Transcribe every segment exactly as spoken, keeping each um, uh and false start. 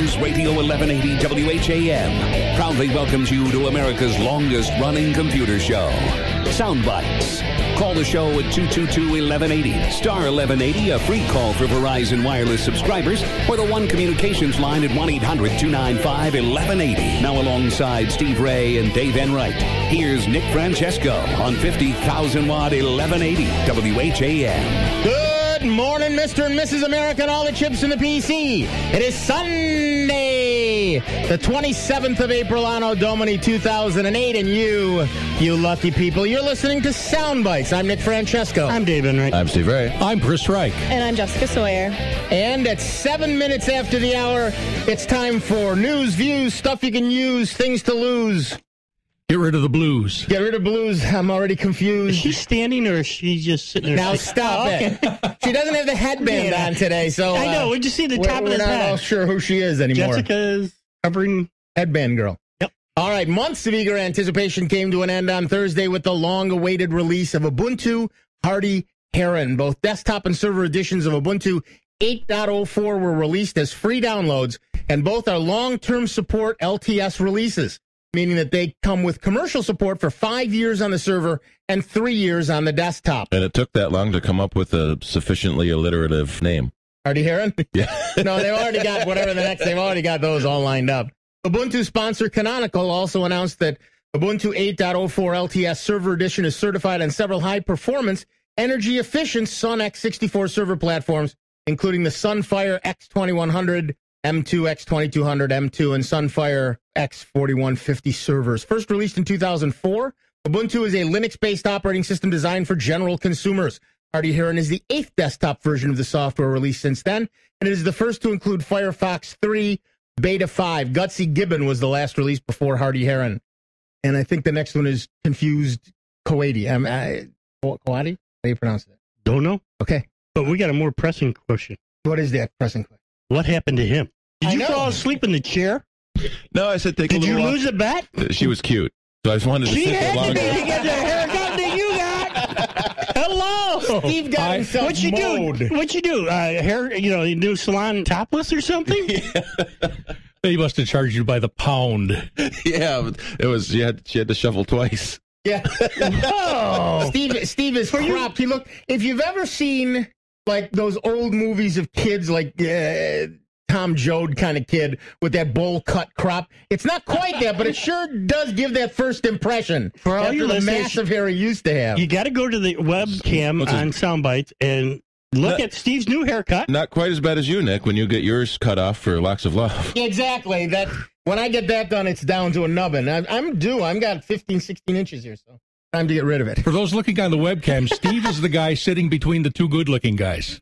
News Radio eleven eighty W H A M proudly welcomes you to America's longest-running computer show, Soundbites. Call the show at two two two, eleven eighty, star eleven eighty, a free call for Verizon Wireless subscribers, or the One Communications line at one eight hundred, two nine five, eleven eighty. Now alongside Steve Ray and Dave Enright, here's Nick Francesco on fifty thousand watt eleven eighty W H A M. Good morning, Mister and Missus America and all the chips in the P C. It is Sunday, the twenty-seventh of April, Anno Domini two thousand eight, and you, you lucky people, you're listening to Soundbites. I'm Nick Francesco. I'm Dave Enright. I'm Steve Ray. I'm Chris Reich. And I'm Jessica Sawyer. And at seven minutes after the hour, it's time for news, views, stuff you can use, things to lose. Get rid of the blues. Get rid of blues. I'm already confused. Is she standing or is she just sitting there? Now stop oh, okay. it. She doesn't have the headband Yeah. on today, so... I know, uh, we just see the top we're, of his We're not head. all sure who she is anymore. Jessica is covering... Headband girl. Yep. All right, months of eager anticipation came to an end on Thursday with the long-awaited release of Ubuntu Hardy Heron. Both desktop and server editions of Ubuntu eight point oh four were released as free downloads, and both are long-term support L T S releases, meaning that they come with commercial support for five years on the server and three years on the desktop. And it took that long to come up with a sufficiently alliterative name. Hardy Heron? Yeah. No, they've already got whatever the next, they've already got those all lined up. Ubuntu sponsor Canonical also announced that Ubuntu eight point oh four L T S Server Edition is certified on several high-performance, energy-efficient Sun X sixty-four server platforms, including the Sunfire X twenty-one hundred, M two, X twenty-two hundred, M two, and Sunfire X forty-one fifty servers. First released in two thousand four, Ubuntu is a Linux-based operating system designed for general consumers. Hardy Heron is the eighth desktop version of the software released since then, and it is the first to include Firefox three Beta five. Gutsy Gibbon was the last release before Hardy Heron. And I think the next one is Confused Coati. Um, uh, Coati? How do you pronounce it? Don't know. Okay. But we got a more pressing question. What is that pressing question? What happened to him? Did I you know. fall asleep in the chair? No, I said take a Did little you walk. lose a bet? She was cute, so I just wanted to She sit had there to be longer. to get the haircut that you got. Hello. Steve got I- himself What you mowed. do? What you do? Uh, hair? You know, new salon topless or something? They must have charged you by the pound. Yeah, it was. She had, she had to shuffle twice. Yeah. Oh. Steve, Steve is cropped. He look, if you've ever seen like those old movies of kids like uh, Tom Joad kind of kid with that bowl cut crop, it's not quite that, but it sure does give that first impression For all after your the listeners, massive hair he used to have. You got to go to the webcam What's his- on Soundbites and look No. at Steve's new haircut. Not quite as bad as you, Nick, when you get yours cut off for Locks of Love. Yeah, exactly. That when I get that done, it's down to a nubbin. I, I'm due. I've got fifteen, sixteen inches here, so time to get rid of it. For those looking on the webcam, Steve is the guy sitting between the two good-looking guys.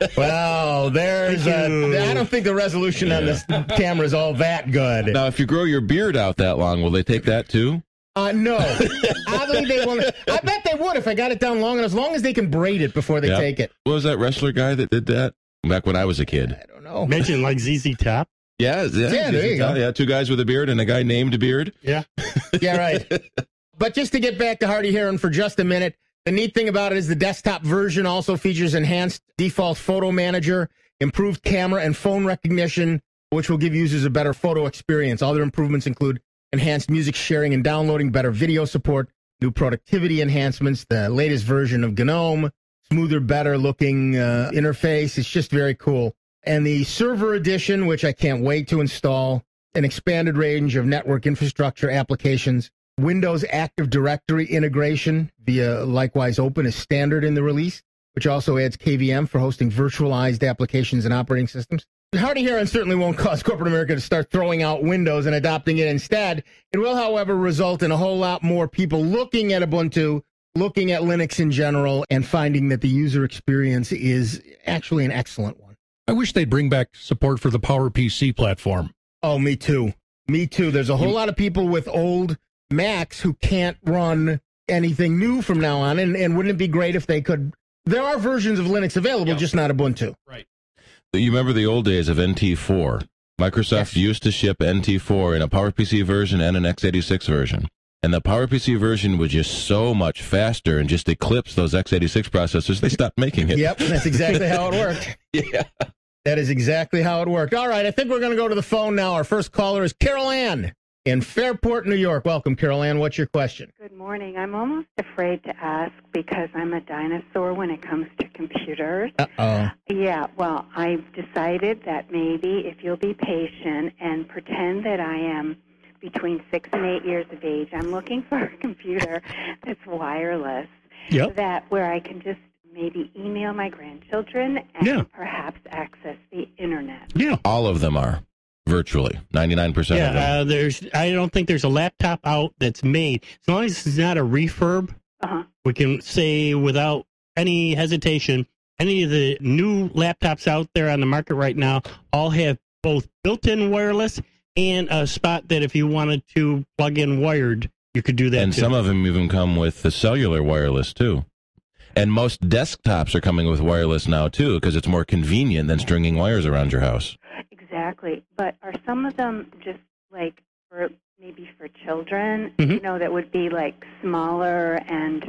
Well, there's Thank a, you. I don't think the resolution on this camera is all that good. Now, if you grow your beard out that long, will they take that too? Uh, no. Oddly, they won't. I bet they would if I got it down long enough, as long as they can braid it before they Yep. take it. What was that wrestler guy that did that back when I was a kid? I don't know. Mention like Z Z Top. Yeah, yeah, Yeah, there you go. Yeah, two guys with a beard and a guy named Beard. Yeah. Yeah, right. But just to get back to Hardy Heron for just a minute, the neat thing about it is the desktop version also features enhanced default photo manager, improved camera and phone recognition, which will give users a better photo experience. Other improvements include enhanced music sharing and downloading, better video support, new productivity enhancements, the latest version of GNOME, smoother, better looking uh, interface. It's just very cool. And the server edition, which I can't wait to install, an expanded range of network infrastructure applications, Windows Active Directory integration via Likewise Open is standard in the release, which also adds K V M for hosting virtualized applications and operating systems. Hardy Heron certainly won't cause corporate America to start throwing out Windows and adopting it instead. It will, however, result in a whole lot more people looking at Ubuntu, looking at Linux in general, and finding that the user experience is actually an excellent one. I wish they'd bring back support for the PowerPC platform. Oh, me too. Me too. There's a whole lot of people with old Macs who can't run anything new from now on, and, and wouldn't it be great if they could? There are versions of Linux available, Yeah. just not Ubuntu. Right. You remember the old days of N T four? Microsoft Yes. used to ship N T four in a PowerPC version and an x eighty-six version. And the PowerPC version was just so much faster and just eclipsed those x eighty-six processors, they stopped making it. Yep, that's exactly how it worked. Yeah. That is exactly how it worked. All right, I think we're going to go to the phone now. Our first caller is Carol Ann in Fairport, New York. Welcome, Carol Ann. What's your question? Good morning. I'm almost afraid to ask because I'm a dinosaur when it comes to computers. Uh-oh. Yeah, well, I've decided that maybe if you'll be patient and pretend that I am between six and eight years of age, I'm looking for a computer that's wireless, Yep. that where I can just maybe email my grandchildren and Yeah. perhaps access the Internet. Yeah. All of them are, virtually. ninety-nine percent of them. Yeah, uh, there's. I don't think there's a laptop out that's made. As long as it's not a refurb, Uh-huh. we can say without any hesitation, any of the new laptops out there on the market right now all have both built-in wireless and a spot that if you wanted to plug in wired, you could do that And too. some of them even come with the cellular wireless, too. And most desktops are coming with wireless now, too, because it's more convenient than stringing wires around your house. Exactly. But are some of them just like for maybe for children, Mhm. you know, that would be like smaller? And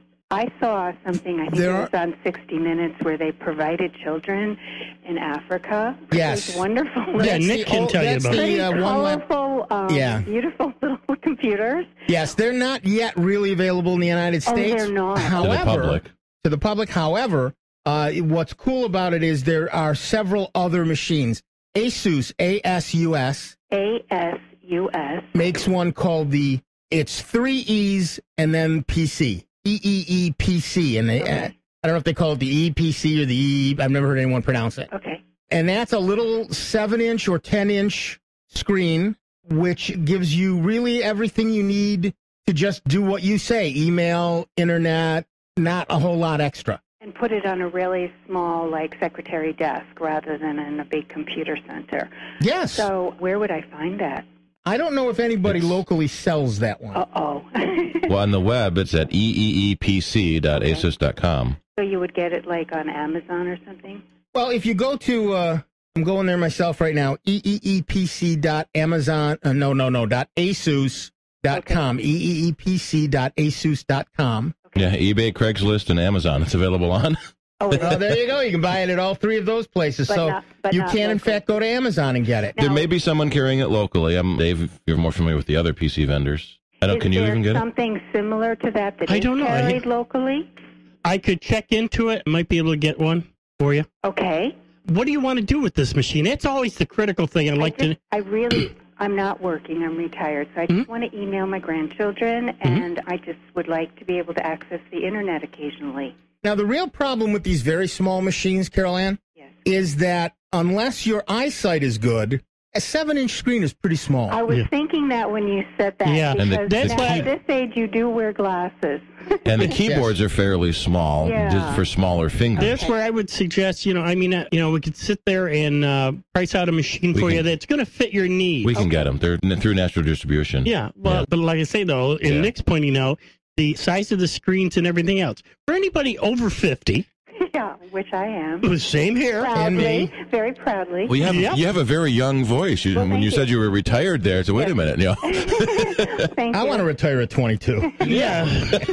I saw something, I think There it was on sixty minutes, where they provided children in Africa. Yes. These wonderful, Yeah, little, Nick can old- tell you that's about the, pretty uh, one lap- colorful, um, Yeah. beautiful little computers. Yes, they're not yet really available in the United Oh, States. they're not. To the However, public. to the public. However, uh, what's cool about it is there are several other machines. Asus, A S U S, A S U S. makes one called the, it's three E's and then P C. E E E P C. And they, uh, I don't know if they call it the E P C or the E, I've never heard anyone pronounce it. Okay. And that's a little seven inch or ten inch screen, which gives you really everything you need to just do what you say, email, internet, not a whole lot extra. And put it on a really small, like, secretary desk rather than in a big computer center. Yes. So where would I find that? I don't know if anybody It's- locally sells that one. Uh-oh. Well, on the web, it's at e e e p c dot asus dot com. So you would get it, like, on Amazon or something? Well, if you go to, uh, I'm going there myself right now, e e e p c dot amazon, uh, no, no, no, dot asus dot com, Okay. e e e p c dot asus dot com. Yeah, eBay, Craigslist, and Amazon. It's available on. Oh, Oh, there you go. You can buy it at all three of those places. But so not- but you not can, in locally. fact, go to Amazon and get it. Now, There may be someone carrying it locally. I'm Dave. You're more familiar with the other P C vendors. I don't. is Can you there even get it? something similar to that that I is don't know. I- carried locally? I could check into it. Might be able to get one for you. Okay. What do you want to do with this machine? That's always the critical thing. I'd like I, to. just, I really, I'm not working. I'm retired. So I just Mm-hmm. want to email my grandchildren, and I just would like to be able to access the Internet occasionally. Now, the real problem with these very small machines, Carol Ann, Yes. is that unless your eyesight is good, a seven inch screen is pretty small. I was Yeah. thinking that when you said that. Yeah. And the- because That's now why- at this age, you do wear glasses. And the keyboards are fairly small, Yeah. just for smaller fingers. That's where I would suggest, you know, I mean, uh, you know, we could sit there and uh, price out a machine We for can- you that's going to fit your needs. We can get them. They're n- through national distribution. Yeah, well, Yeah. but like I say, though, and Yeah. Nick's pointing out, the size of the screens and everything else. For anybody over fifty, Yeah, which I am. the same here. And me. Proudly, very proudly. Well, you have Yep. you have a very young voice. You, Well, when thank you you. said you were retired there, so wait a minute. You know. Thank I you. want to retire at twenty-two. Yeah.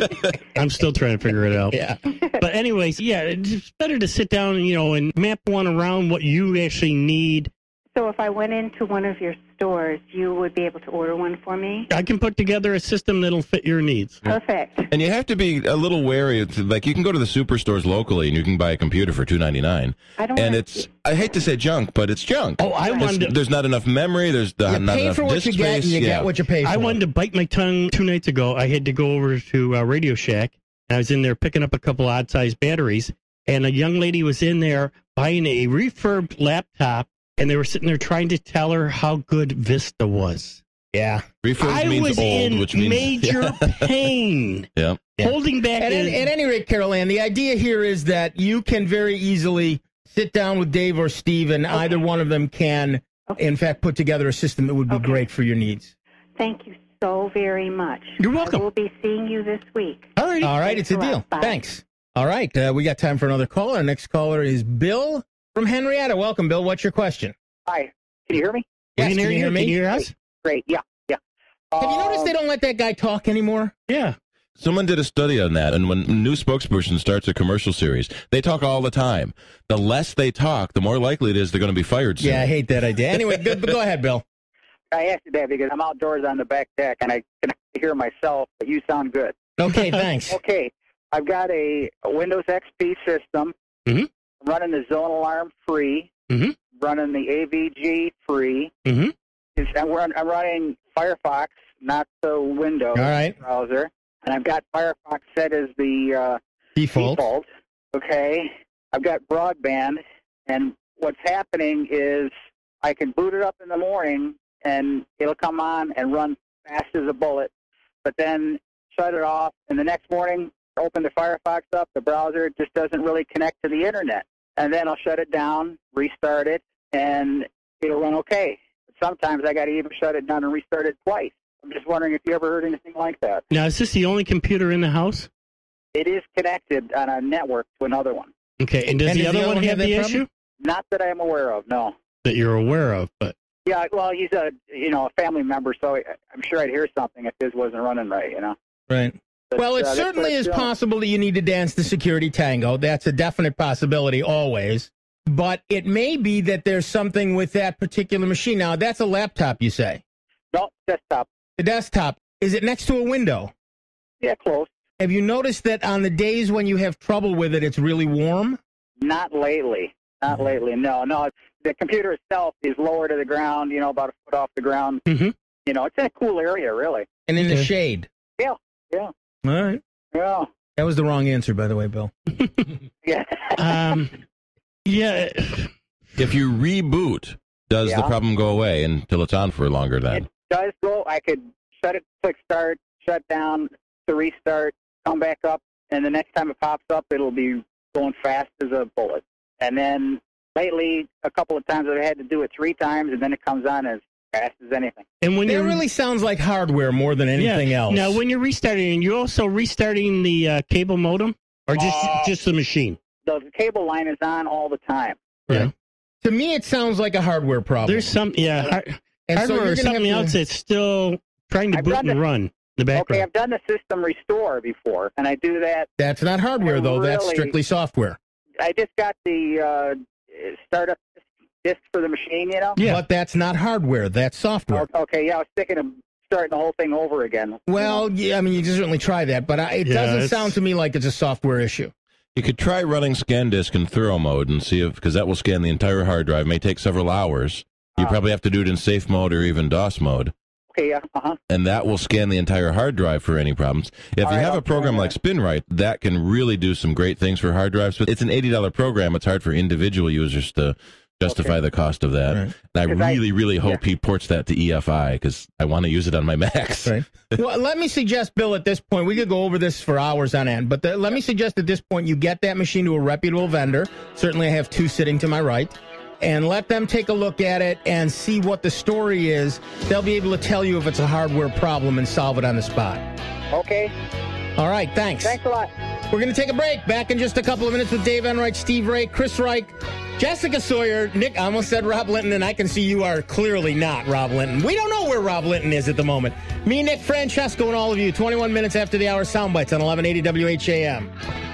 I'm still trying to figure it out. Yeah. But anyways, yeah, it's better to sit down and, you know, and map one around what you actually need. So if I went into one of your stores, you would be able to order one for me? I can put together a system that'll fit your needs. Perfect. And you have to be a little wary. It's like you can go to the superstores locally and you can buy a computer for two ninety nine. I don't And wanna- it's I hate to say junk, but it's junk. Oh, I It's- wanted to- there's not enough memory. There's the, You not pay enough for what disk you get, and space. you yeah. get what you pay for. I wanted to bite my tongue two nights ago. I had to go over to uh, Radio Shack. And I was in there picking up a couple odd-sized batteries, and a young lady was in there buying a refurbed laptop, and they were sitting there trying to tell her how good Vista was. Yeah. Refurb I means was old, in which means major pain, yeah. holding back. At, is- any- at any rate, Carol Ann, the idea here is that you can very easily sit down with Dave or Steve, and either one of them can, Okay. in fact, put together a system that would be Okay. great for your needs. Thank you so very much. You're welcome. I will be seeing you this week. All right. All right, Thanks it's a a lot. deal. Bye. Thanks. All right, uh, we got time for another caller. Our next caller is Bill from Henrietta. Welcome, Bill. What's your question? Hi. Can you hear me? We Yes, can hear can you you. hear me? Can you hear us? Great. Yeah. Yeah. Have you Um, noticed they don't let that guy talk anymore? Yeah. Someone did a study on that, and when a new spokesperson starts a commercial series, they talk all the time. The less they talk, the more likely it is they're going to be fired soon. Yeah, I hate that idea. Anyway, good, go ahead, Bill. I asked you that because I'm outdoors on the back deck, and I can hear myself, but you sound good. Okay, thanks. Okay, I've got a, a Windows X P system, mm-hmm. running the Zone Alarm free, mm-hmm. running the A V G free. Mm-hmm. It's, I'm, run, I'm running Firefox, not the Windows All right. browser, and I've got Firefox set as the uh, Default. default. Okay, I've got broadband, and what's happening is I can boot it up in the morning, and it'll come on and run fast as a bullet, but then shut it off, and the next morning, open the Firefox up, the browser just doesn't really connect to the internet. And then I'll shut it down, restart it, and it'll run okay. Sometimes I got to even shut it down and restart it twice. I'm just wondering if you ever heard anything like that. Now, is this the only computer in the house? It is connected on a network to another one. Okay, and does And the does other the other one one have have the that issue? problem? Not that I'm aware of, no. That you're aware of, but... Yeah, well, he's a you know a family member, so I'm sure I'd hear something if his wasn't running right, you know. Right. But, Well, it uh, that's certainly what is it's doing. possible that you need to dance the security tango. That's a definite possibility always. But it may be that there's something with that particular machine. Now, that's a laptop, you say. No, desktop. The desktop, is it next to a window? Yeah, close. Have you noticed that on the days when you have trouble with it, it's really warm? Not lately. Not lately. No, no. The computer itself is lower to the ground, you know, about a foot off the ground. Mm-hmm. You know, it's in a cool area, really. And in the Okay. shade? Yeah, yeah, All right. yeah. That was the wrong answer, by the way, Bill. Yeah. Um, yeah. If you reboot, does the Yeah. problem go away until it's on for longer then? It does go. I could shut it, click start, shut down, to restart, come back up, and the next time it pops up, it'll be going fast as a bullet. And then lately, a couple of times I've had to do it three times, and then it comes on as fast as anything. And when It you're really sounds like hardware more than anything yeah. else. Now, when you're restarting, you're also restarting the uh, cable modem, or just Uh, just the machine. The cable line is on all the time. Yeah. To me, it sounds like a hardware problem. There's some, yeah, har- and so hardware you're or gonna something have to- else that's still trying to I've boot done and the- run in the background. Okay, I've done the system restore before, and I do that. That's not hardware, though. That's Really? strictly software. I just got the uh, startup disk for the machine, you know? Yeah. But that's not hardware. That's software. Okay, yeah, I was thinking of starting the whole thing over again. Well, yeah, I mean, you can certainly try that, but I, it Yeah, doesn't it's- sound to me like it's a software issue. You could try running ScanDisk in thorough mode and see if, because that will scan the entire hard drive. It may take several hours. You Ah. probably have to do it in safe mode or even DOS mode. Okay, yeah, uh-huh. And that will scan the entire hard drive for any problems. If All you right, have I'll a program try like SpinRite, that can really do some great things for hard drives. But it's an eighty dollars program. It's hard for individual users to justify Okay. the cost of that. Right. And I 'Cause I- really, really hope yeah. he ports that to E F I because I want to use it on my Macs. Right. Well, let me suggest, Bill, at this point, we could go over this for hours on end, but the, let me suggest at this point you get that machine to a reputable vendor. Certainly I have two sitting to my right. And let them take a look at it and see what the story is. They'll be able to tell you if it's a hardware problem and solve it on the spot. Okay, All right, thanks. thanks a lot. We're going to take a break. Back in just a couple of minutes with Dave Enright, Steve Ray, Chris Reich, Jessica Sawyer, Nick. I almost said Rob Linton, and I can see you are clearly not Rob Linton. We don't know where Rob Linton is at the moment. Me, Nick Francesco, and all of you, twenty-one minutes after the hour, Soundbites on eleven eighty W H A M.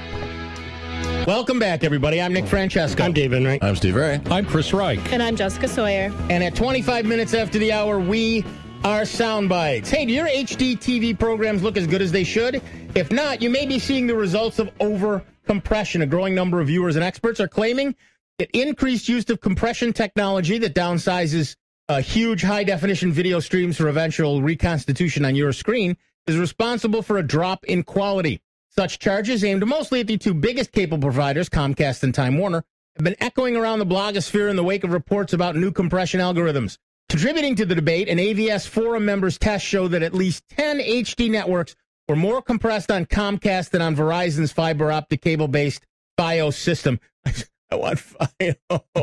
Welcome back, everybody. I'm Nick Francesco. I'm Dave Enright. I'm Steve Ray. I'm Chris Reich. And I'm Jessica Sawyer. And at twenty-five minutes after the hour, we are Soundbites. Hey, do your H D T V programs look as good as they should? If not, you may be seeing the results of over-compression. A growing number of viewers and experts are claiming that increased use of compression technology that downsizes uh, huge high-definition video streams for eventual reconstitution on your screen is responsible for a drop in quality. Such charges, aimed mostly at the two biggest cable providers, Comcast and Time Warner, have been echoing around the blogosphere in the wake of reports about new compression algorithms. Contributing to the debate, an A V S forum members' tests show that at least ten H D networks were more compressed on Comcast than on Verizon's fiber optic cable-based Fios system. I want Fios.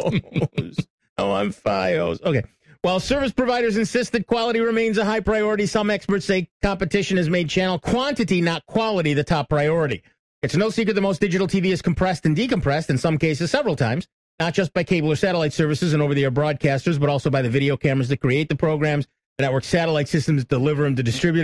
I want Fios. Okay. While service providers insist that quality remains a high priority, some experts say competition has made channel quantity, not quality, the top priority. It's no secret that most digital T V is compressed and decompressed, in some cases several times, not just by cable or satellite services and over-the-air broadcasters, but also by the video cameras that create the programs, the network satellite systems that deliver them to distributors,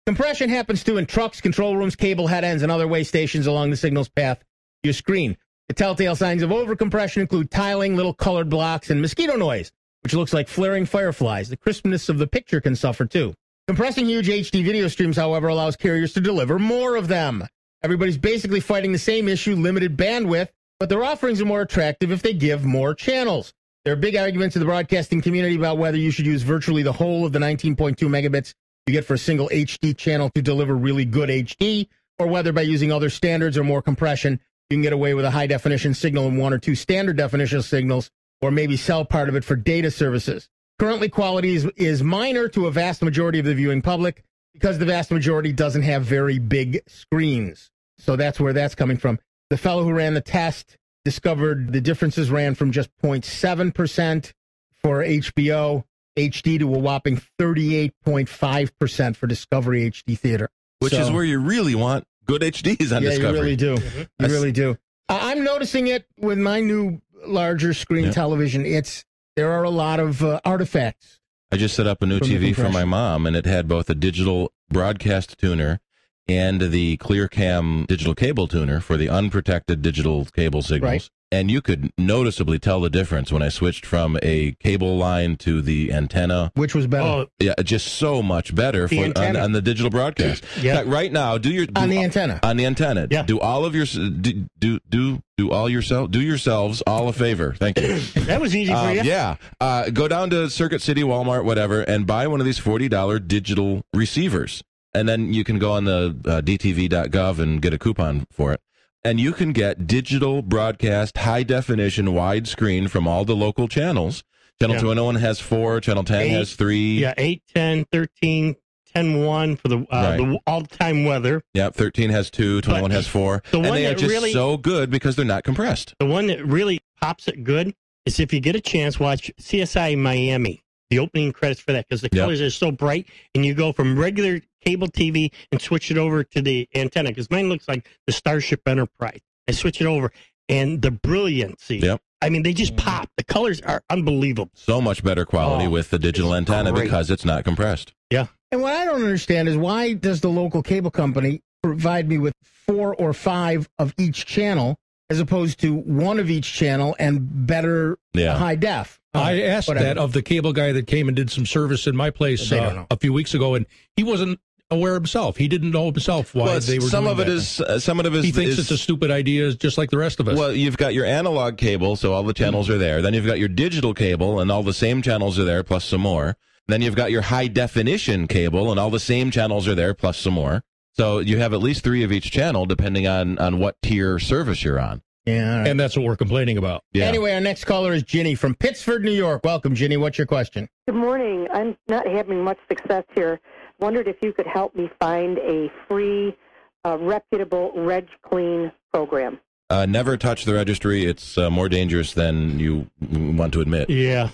Compression happens too in trucks, control rooms, cable head ends, and other way stations along the signal's path to your screen. The telltale signs of overcompression include tiling, little colored blocks, and mosquito noise, which looks like flaring fireflies. The crispness of the picture can suffer too. Compressing huge H D video streams, however, allows carriers to deliver more of them. Everybody's basically fighting the same issue, limited bandwidth, but their offerings are more attractive if they give more channels. There are big arguments in the broadcasting community about whether you should use virtually the whole of the nineteen point two megabits you get for a single H D channel to deliver really good H D, or whether by using other standards or more compression, you can get away with a high-definition signal and one or two standard definition signals, or maybe sell part of it for data services. Currently, quality is, is minor to a vast majority of the viewing public because the vast majority doesn't have very big screens. So that's where that's coming from. The fellow who ran the test discovered the differences ran from just zero point seven percent for H B O H D to a whopping thirty-eight point five percent for Discovery H D Theater. Which So- is where you really want good H Ds on yeah, Discovery. you really do. Mm-hmm. You That's- really do. I- I'm noticing it with my new larger screen Yeah. television. It's there are a lot of uh, artifacts. I just set up a new From T the V for my compression. mom, and it had both a digital broadcast tuner and the ClearCam digital cable tuner for the unprotected digital cable signals. Right. And you could noticeably tell the difference when I switched from a cable line to the antenna. Which was better Oh, Yeah, just so much better The for on, antenna. on the digital broadcast. Yeah. In fact, right now, do your do, on the antenna. on the antenna. Yeah. Do all of your do do do, do all yourself do yourselves all a favor. Thank you. that was easy for Um, you. yeah. Uh, go down to Circuit City, Walmart, whatever, and buy one of these forty dollars digital receivers. And then you can go on the uh, D T V dot gov and get a coupon for it. And you can get digital broadcast, high-definition, widescreen from all the local channels. Channel Yeah. two oh one has four. Channel ten Eight. has three. Yeah, eight, ten, thirteen, ten, one for the, uh, Right. the all-time weather. Yep, thirteen has two. twenty-one has four. the And one they are that just really- so good because they're not compressed. The one that really pops it good is if you get a chance, watch C S I Miami, the opening credits for that, because the Yep. colors are so bright, and you go from regular cable T V and switch it over to the antenna, because mine looks like the Starship Enterprise. I switch it over, and the brilliancy. Yep. I mean, they just pop. The colors are unbelievable. So much better quality Oh, with the digital it's antenna great. because it's not compressed. Yeah. And what I don't understand is why does the local cable company provide me with four or five of each channel as opposed to one of each channel and better Yeah. high def? I asked Whatever. that of the cable guy that came and did some service in my place They don't uh, know. a few weeks ago, and he wasn't aware himself. He didn't know himself why Well, they were some doing of it that. is uh, some of it is He thinks is, it's a stupid idea, just like the rest of us. Well, you've got your analog cable, so all the channels are there. Then you've got your digital cable, and all the same channels are there, plus some more. Then you've got your high definition cable, and all the same channels are there, plus some more. So you have at least three of each channel, depending on, on what tier service you're on. Yeah. all right. and that's what we're complaining about. Yeah. Anyway, our next caller is Ginny from Pittsford, New York. Welcome, Ginny. What's your question? Good morning. I'm not having much success here. Wondered if you could help me find a free, uh, reputable Reg Clean program. Uh, never touch the registry. It's uh, more dangerous than you want to admit. Yeah.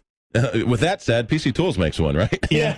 With that said, P C Tools makes one, right? Yeah.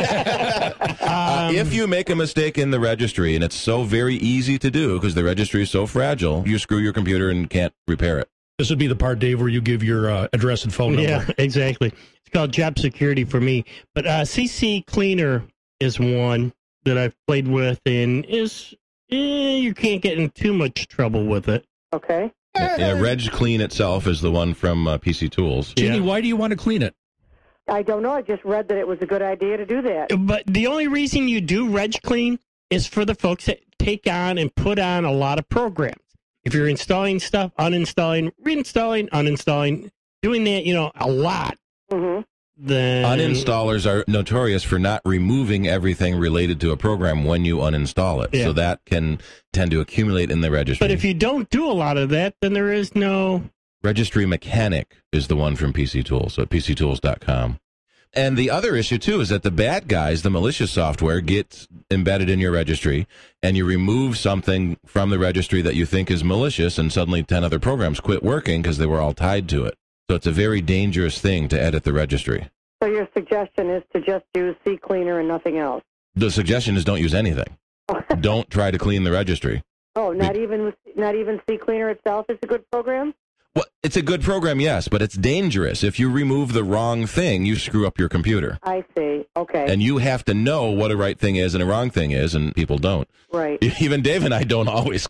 Uh, Um, if you make a mistake in the registry, and it's so very easy to do because the registry is so fragile, you screw your computer and can't repair it. This would be the part, Dave, where you give your uh, address and phone number. Yeah, exactly. It's called job security for me. But uh, C C Cleaner is one that I've played with, and is eh, you can't get in too much trouble with it. Okay. Yeah, Reg Clean itself is the one from uh, P C Tools. Ginny, Yeah. why do you want to clean it? I don't know. I just read that it was a good idea to do that. But the only reason you do Reg Clean is for the folks that take on and put on a lot of programs. If you're installing stuff, uninstalling, reinstalling, uninstalling, doing that, you know, a lot, Mm-hmm. then Uninstallers are notorious for not removing everything related to a program when you uninstall it. Yeah. So that can tend to accumulate in the registry. But if you don't do a lot of that, then there is no. Registry Mechanic is the one from P C Tools, so P C Tools dot com. And the other issue, too, is that the bad guys, the malicious software, gets embedded in your registry, and you remove something from the registry that you think is malicious, and suddenly ten other programs quit working because they were all tied to it. So it's a very dangerous thing to edit the registry. So your suggestion is to just use C Cleaner and nothing else. The suggestion is don't use anything. Don't try to clean the registry. Oh, not even not even C Cleaner itself is a good program. Well, it's a good program, yes, but it's dangerous. If you remove the wrong thing, you screw up your computer. I see. Okay. And you have to know what a right thing is and a wrong thing is, and people don't. Right. Even Dave and I don't always.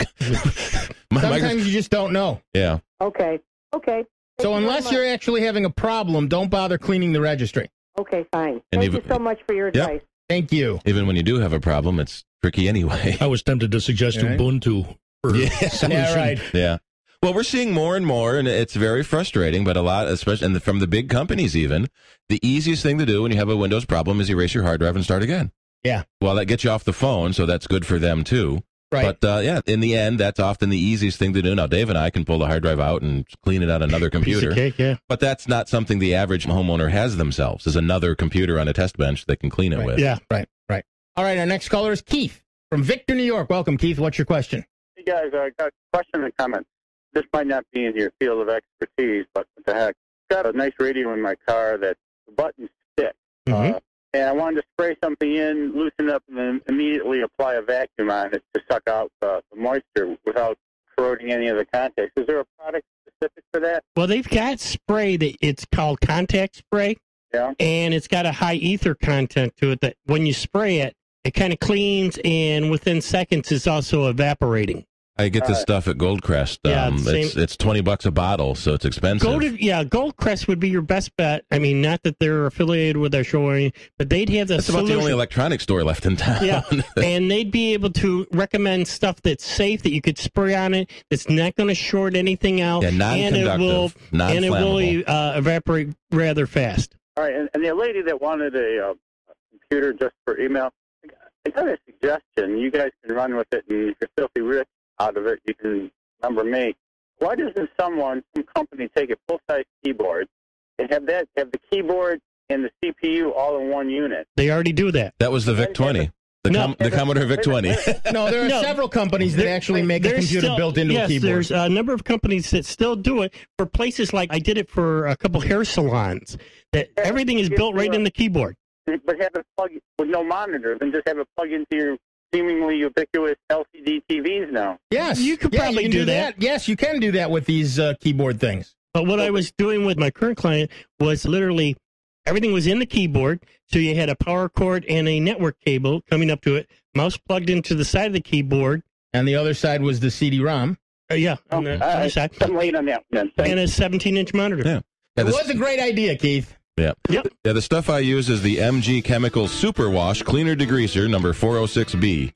My Sometimes micro- you just don't know. Yeah. Okay. Okay. Thank So you unless very you're actually having a problem, don't bother cleaning the registry. much. Okay, fine. And Thank even- you so much for your Yep. advice. Thank you. Even when you do have a problem, it's tricky anyway. I was tempted to suggest All right. Ubuntu. For Yeah. solution. Yeah, right. Yeah. Well, we're seeing more and more, and it's very frustrating, but a lot, especially and from the big companies even, the easiest thing to do when you have a Windows problem is erase your hard drive and start again. Yeah. Well, that gets you off the phone, so that's good for them, too. Right. But, uh, yeah, in the end, that's often the easiest thing to do. Now, Dave and I can pull the hard drive out and clean it on another Piece computer. of cake, yeah. But that's not something the average homeowner has themselves, is another computer on a test bench they can clean it Right. with. Yeah. Right, right. All right, our next caller is Keith from Victor, New York. Welcome, Keith. What's your question? Hey guys, I got a question and comment. This might not be in your field of expertise, but what the heck? Got a nice radio in my car that the buttons stick. Mhm. Uh, and I wanted to spray something in, loosen it up, and then immediately apply a vacuum on it to suck out uh, the moisture without corroding any of the contacts. Is there a product specific for that? Well, they've got spray that it's called contact spray, Yeah. and it's got a high ether content to it that when you spray it, it kind of cleans, and within seconds, it's also evaporating. I get this Uh, stuff at Goldcrest. Yeah, Um, same- it's, it's twenty bucks a bottle, so it's expensive. Gold, yeah, Goldcrest would be your best bet. I mean, not that they're affiliated with our show or anything, but they'd have the That's about the only solution. electronic store left in town. Yeah, and they'd be able to recommend stuff that's safe that you could spray on it. That's not going to short anything out, Yeah, and it will non-conductive, and it will non-flammable. uh, evaporate rather fast. All right, and, and the lady that wanted a, uh, a computer just for email, I got a suggestion. You guys can run with it, and if you're filthy rich out of it, you can remember me. Why doesn't someone, some company, take a full-size keyboard and have that have the keyboard and the C P U all in one unit? They already do that. That was the VIC twenty. The, No. Com- the Commodore VIC twenty. No, there are No. several companies that There- actually make a there's computer still- built into yes, a keyboard. There's a number of companies that still do it for places like I did it for a couple hair salons. That everything is built right in the keyboard. But have it plug with no monitor, then just have it plug into your seemingly ubiquitous L C D T Vs now. Yes, You could yeah, probably can do do that. Yes, you can do that with these uh, keyboard things. But what I was doing with my current client was literally everything was in the keyboard. So you had a power cord and a network cable coming up to it, mouse plugged into the side of the keyboard. And the other side was the C D ROM. Uh, yeah, on the Oh, all other right. side. I'm late on that one. Then. And a seventeen inch monitor. Yeah. Yeah, It this- was a great idea, Keith. Yeah. Yep. Yeah, the stuff I use is the M G Chemical Super Wash Cleaner Degreaser number four oh six B.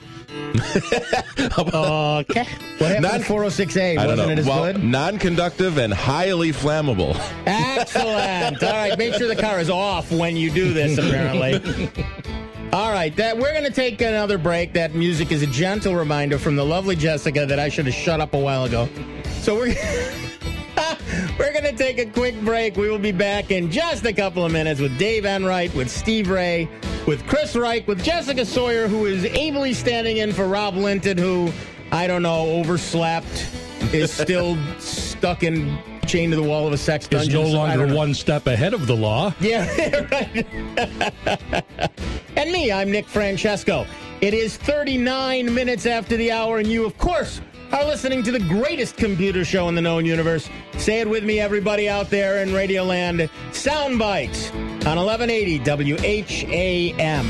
Okay. What happened Non- to four oh six A? I don't Wasn't know. it as well, good? non-conductive and highly flammable. Excellent. All right, make sure the car is off when you do this, apparently. All right, that we're going to take another break. That music is a gentle reminder from the lovely Jessica that I should have shut up a while ago. So we're we're going to take a quick break. We will be back in just a couple of minutes with Dave Enright, with Steve Ray, with Chris Reich, with Jessica Sawyer, who is ably standing in for Rob Linton, who, I don't know, overslept, is still stuck in chained to the wall of a sex Is dungeon. no so I don't longer know. one step ahead of the law. Yeah, right. And me, I'm Nick Francesco. It is thirty-nine minutes after the hour, and you, of course, are listening to the greatest computer show in the known universe. Say it with me, everybody out there in Radioland. Sound Bites on eleven eighty W H A M.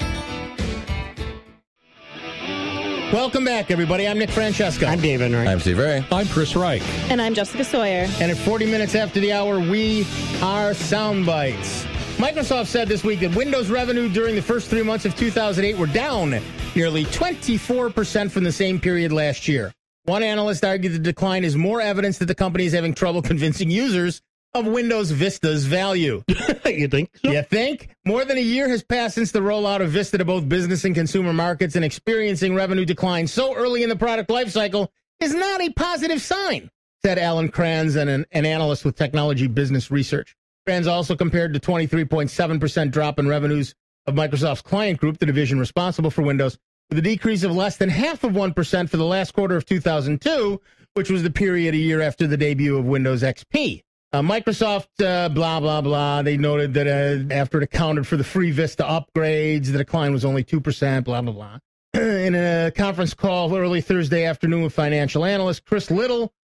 Welcome back, everybody. I'm Nick Francesco. I'm Dave Enright. I'm Steve Ray. I'm Chris Reich. And I'm Jessica Sawyer. And at forty minutes after the hour, we are Sound Bites. Microsoft said this week that Windows revenue during the first three months of two thousand eight were down nearly twenty-four percent from the same period last year. One analyst argued the decline is more evidence that the company is having trouble convincing users of Windows Vista's value. You think so? You think? More than a year has passed since the rollout of Vista to both business and consumer markets, and experiencing revenue decline so early in the product lifecycle is not a positive sign, said Alan Kranz, an, an analyst with Technology Business Research. Kranz also compared the twenty-three point seven percent drop in revenues of Microsoft's Client Group, the division responsible for Windows, with a decrease of less than half of one percent for the last quarter of two thousand two, which was the period a year after the debut of Windows X P. Uh, Microsoft, uh, blah, blah, blah. They noted that uh, after it accounted for the free Vista upgrades, the decline was only two percent, blah, blah, blah. In a conference call early Thursday afternoon with financial analyst Chris Little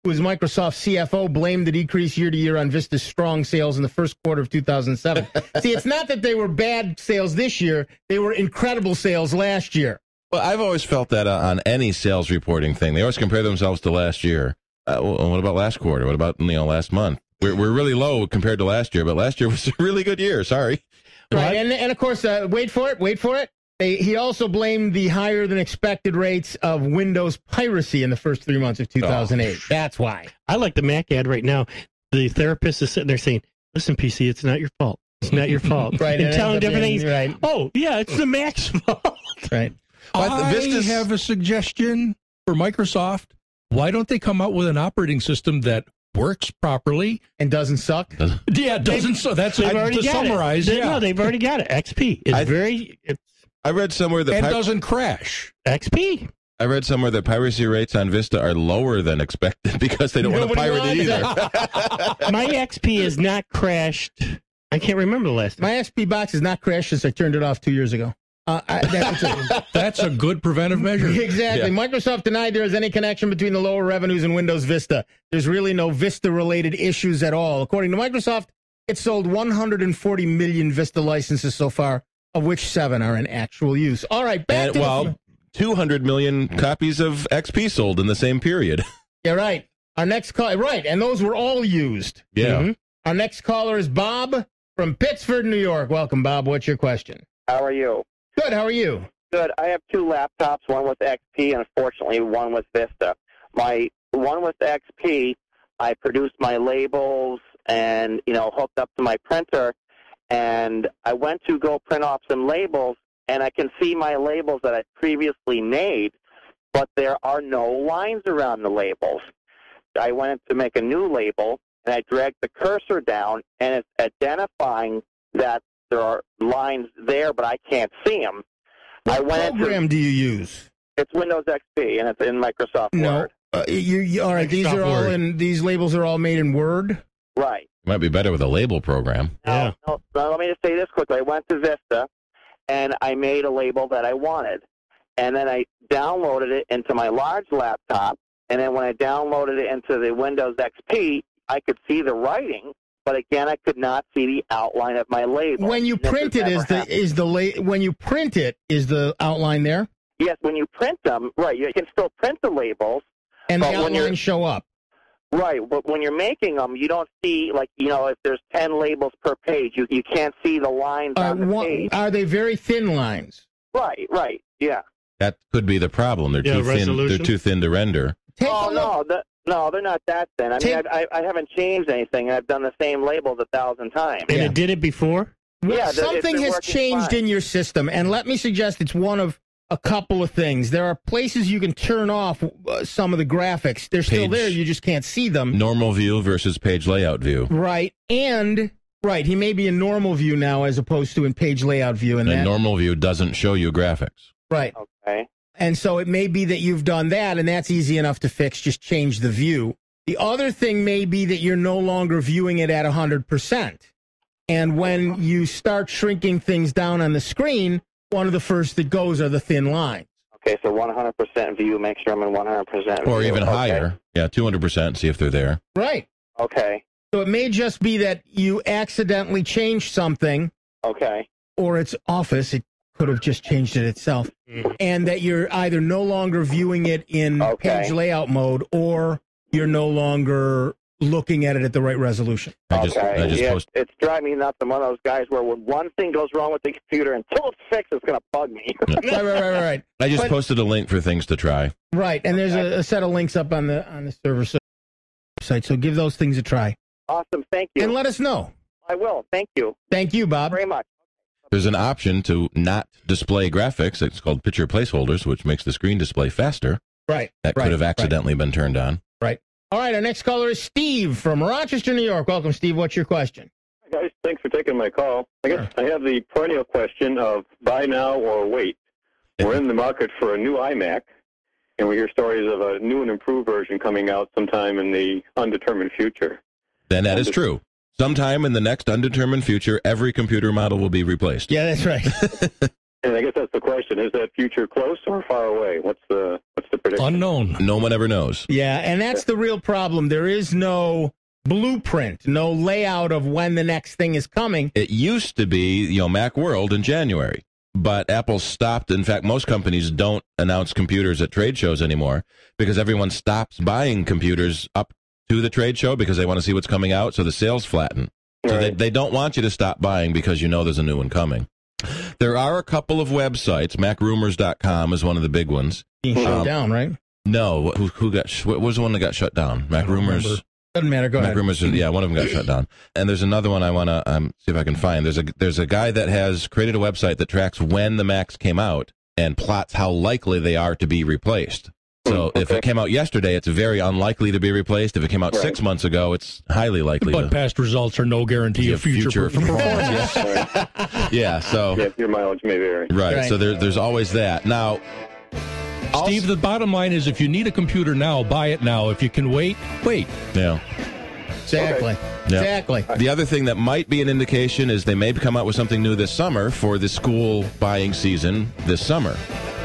who is Microsoft's C F O, blamed the decrease year to year on Vista's strong sales in the first quarter of two thousand seven. See, it's not that they were bad sales this year. They were incredible sales last year. Well, I've always felt that uh, on any sales reporting thing, they always compare themselves to last year. Uh, well, what about last quarter? What about, you know, last month? We're, we're really low compared to last year, but last year was a really good year. Sorry. Right, and, and of course, uh, wait for it, wait for it. They, he also blamed the higher than expected rates of Windows piracy in the first three months of two thousand eight. Oh. That's why. I like the Mac ad right now. The therapist is sitting there saying, listen, P C, it's not your fault. It's not your fault. Right, and telling different things. Right. Oh, yeah, it's the Mac's fault. Right. I Vista's... have a suggestion for Microsoft. Why don't they come out with an operating system that works properly and doesn't suck? Yeah, doesn't suck. That's they've I, already to got summarize. It. Yeah. No, they've already got it. X P. It's I, very. It's I read somewhere that and pi- doesn't crash. X P. I read somewhere that piracy rates on Vista are lower than expected because they don't Nobody want to pirate it either. My X P has not crashed. I can't remember the last time. My X P box has not crashed since I turned it off two years ago. Uh, I, that's, a, that's a good preventive measure. Exactly. Yeah. Microsoft denied there is any connection between the lower revenues and Windows Vista. There's really no Vista-related issues at all. According to Microsoft, it sold one hundred forty million Vista licenses so far, of which seven are in actual use. All right, back And, to well, the... two hundred million copies of X P sold in the same period. Yeah, right. Our next call, right, and those were all used. Yeah. Mm-hmm. Our next caller is Bob from Pittsford, New York. Welcome, Bob. What's your question? How are you? Good. How are you? Good. I have two laptops, one with X P and unfortunately one with Vista. My one with X P, I produced my labels and, you know, hooked up to my printer, and I went to go print off some labels, and I can see my labels that I previously made, but there are no lines around the labels. I went to make a new label, and I dragged the cursor down, and it's identifying that there are lines there, but I can't see them. What I went program into, do you use? It's Windows X P, and it's in Microsoft No. Word. Uh, you, you, all right, these Microsoft are all Word. in, these labels are all made in Word? Right. Might be better with a label program. Yeah. Now, now, let me just say this quickly. I went to Vista, and I made a label that I wanted. And then I downloaded it into my large laptop, and then when I downloaded it into the Windows X P, I could see the writing, but again, I could not see the outline of my label. When you And this print has it, never is the happened. is the la- when you print it, is the outline there? Yes, when you print them, right, you can still print the labels, And the But when you're- outlines show up. right, but when you're making them, you don't see, like, you know, if there's ten labels per page, you, you can't see the lines Uh, on the one- page. are they very thin lines? Right, right, yeah. That could be the problem. They're Yeah, too thin. resolution. They're too thin to render. Take Oh, a look. no, the, no, they're not that thin. I mean, Take- I, I, I haven't changed anything. I've done the same labels a thousand times. And Yeah. it did it before? Well, Yeah, the- it's something been has working changed fine. in your system, and let me suggest it's one of a couple of things. There are places you can turn off uh, some of the graphics. They're still Page- there. You just can't see them. Normal view versus page layout view. Right. And, right, he may be in normal view now as opposed to in page layout view. And, And that, normal view doesn't show you graphics. right. Okay. And so it may be that you've done that, and that's easy enough to fix. Just change the view. The other thing may be that you're no longer viewing it at one hundred percent. And when you start shrinking things down on the screen, one of the first that goes are the thin lines. Okay, so one hundred percent view, make sure I'm in one hundred percent Or view. even Okay. higher. Yeah, two hundred percent, see if they're there. Right. Okay, So it may just be that you accidentally changed something, okay, or it's Office. It could have just changed it itself. And that you're either no longer viewing it in Okay. page layout mode, or you're no longer looking at it at the right resolution. I just, okay. I just yeah, post. it's driving me nuts. I'm one of those guys where when one thing goes wrong with the computer, until it's fixed, it's going to bug me. right, right, right, right, right. I just But- posted a link for things to try. Right, and there's a, a set of links up on the on the server site, so give those things a try. Awesome, thank you. And let us know. I will, thank you Thank you, Bob. very much. There's an option to not display graphics. It's called picture placeholders, which makes the screen display faster. Right. That right, could have right. accidentally been turned on. Right. All right, our next caller is Steve from Rochester, New York. Welcome, Steve. What's your question? Hi, guys. Thanks for taking my call. I guess I have the perennial question of buy now or wait. We're in the market for a new iMac, and we hear stories of a new and improved version coming out sometime in the undetermined future. Then that is true. Sometime in the next undetermined future, every computer model will be replaced. Yeah, that's right. And I guess that's the question: is that future close or far away? What's the what's the prediction? Unknown. No one ever knows. Yeah, and that's the real problem. There is no blueprint, no layout of when the next thing is coming. It used to be, you know, Macworld in January, but Apple stopped. In fact, most companies don't announce computers at trade shows anymore because everyone stops buying computers up to the trade show because they want to see what's coming out, so the sales flatten. So Right. they, they don't want you to stop buying because you know there's a new one coming. There are a couple of websites. Mac Rumors dot com is one of the big ones. Being shut Um, down, right? No, who, who got, sh- what was the one that got shut down? Mac Rumors. remember. Doesn't matter. Go Mac ahead. Rumors, yeah, one of them got shut down. And there's another one I want to um, see if I can find. There's a there's a guy that has created a website that tracks when the Macs came out and plots how likely they are to be replaced. So Hmm, if okay. it came out yesterday, it's very unlikely to be replaced. If it came out Right. six months ago, it's highly likely. But to, past results are no guarantee Yeah, of future, future performance. Right. yeah, so Yeah, your mileage may vary. right, Right. so there, there's always that. Now, Steve, the bottom line is if you need a computer now, buy it now. If you can wait, wait. yeah. Exactly. Yeah. Exactly. The other thing that might be an indication is they may come out with something new this summer for the school buying season this summer.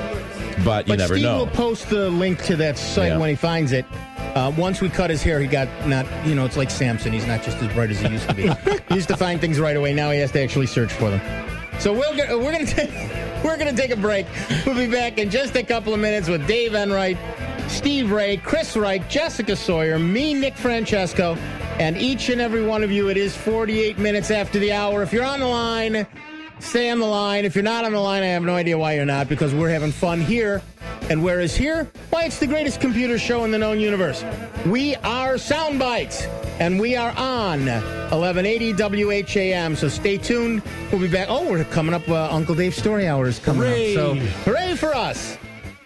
But you But never Steve know. will post the link to that site Yeah. when he finds it. Uh, once we cut his hair, he got not, you know, it's like Samson. He's not just as bright as he used to be. He used to find things right away. Now he has to actually search for them. So we'll get, we're going to take we're going to take a break. We'll be back in just a couple of minutes with Dave Enright, Steve Ray, Chris Wright, Jessica Sawyer, me, Nick Francesco, and each and every one of you. It is forty-eight minutes after the hour. If you're on the line, stay on the line. If you're not on the line, I have no idea why you're not, because we're having fun here. And where is here? Why, it's the greatest computer show in the known universe. We are Soundbites, and we are on eleven eighty W H A M. So stay tuned. We'll be back. Oh, we're coming up. Uh, Uncle Dave's Story Hour is coming Hooray. up. So hooray for us.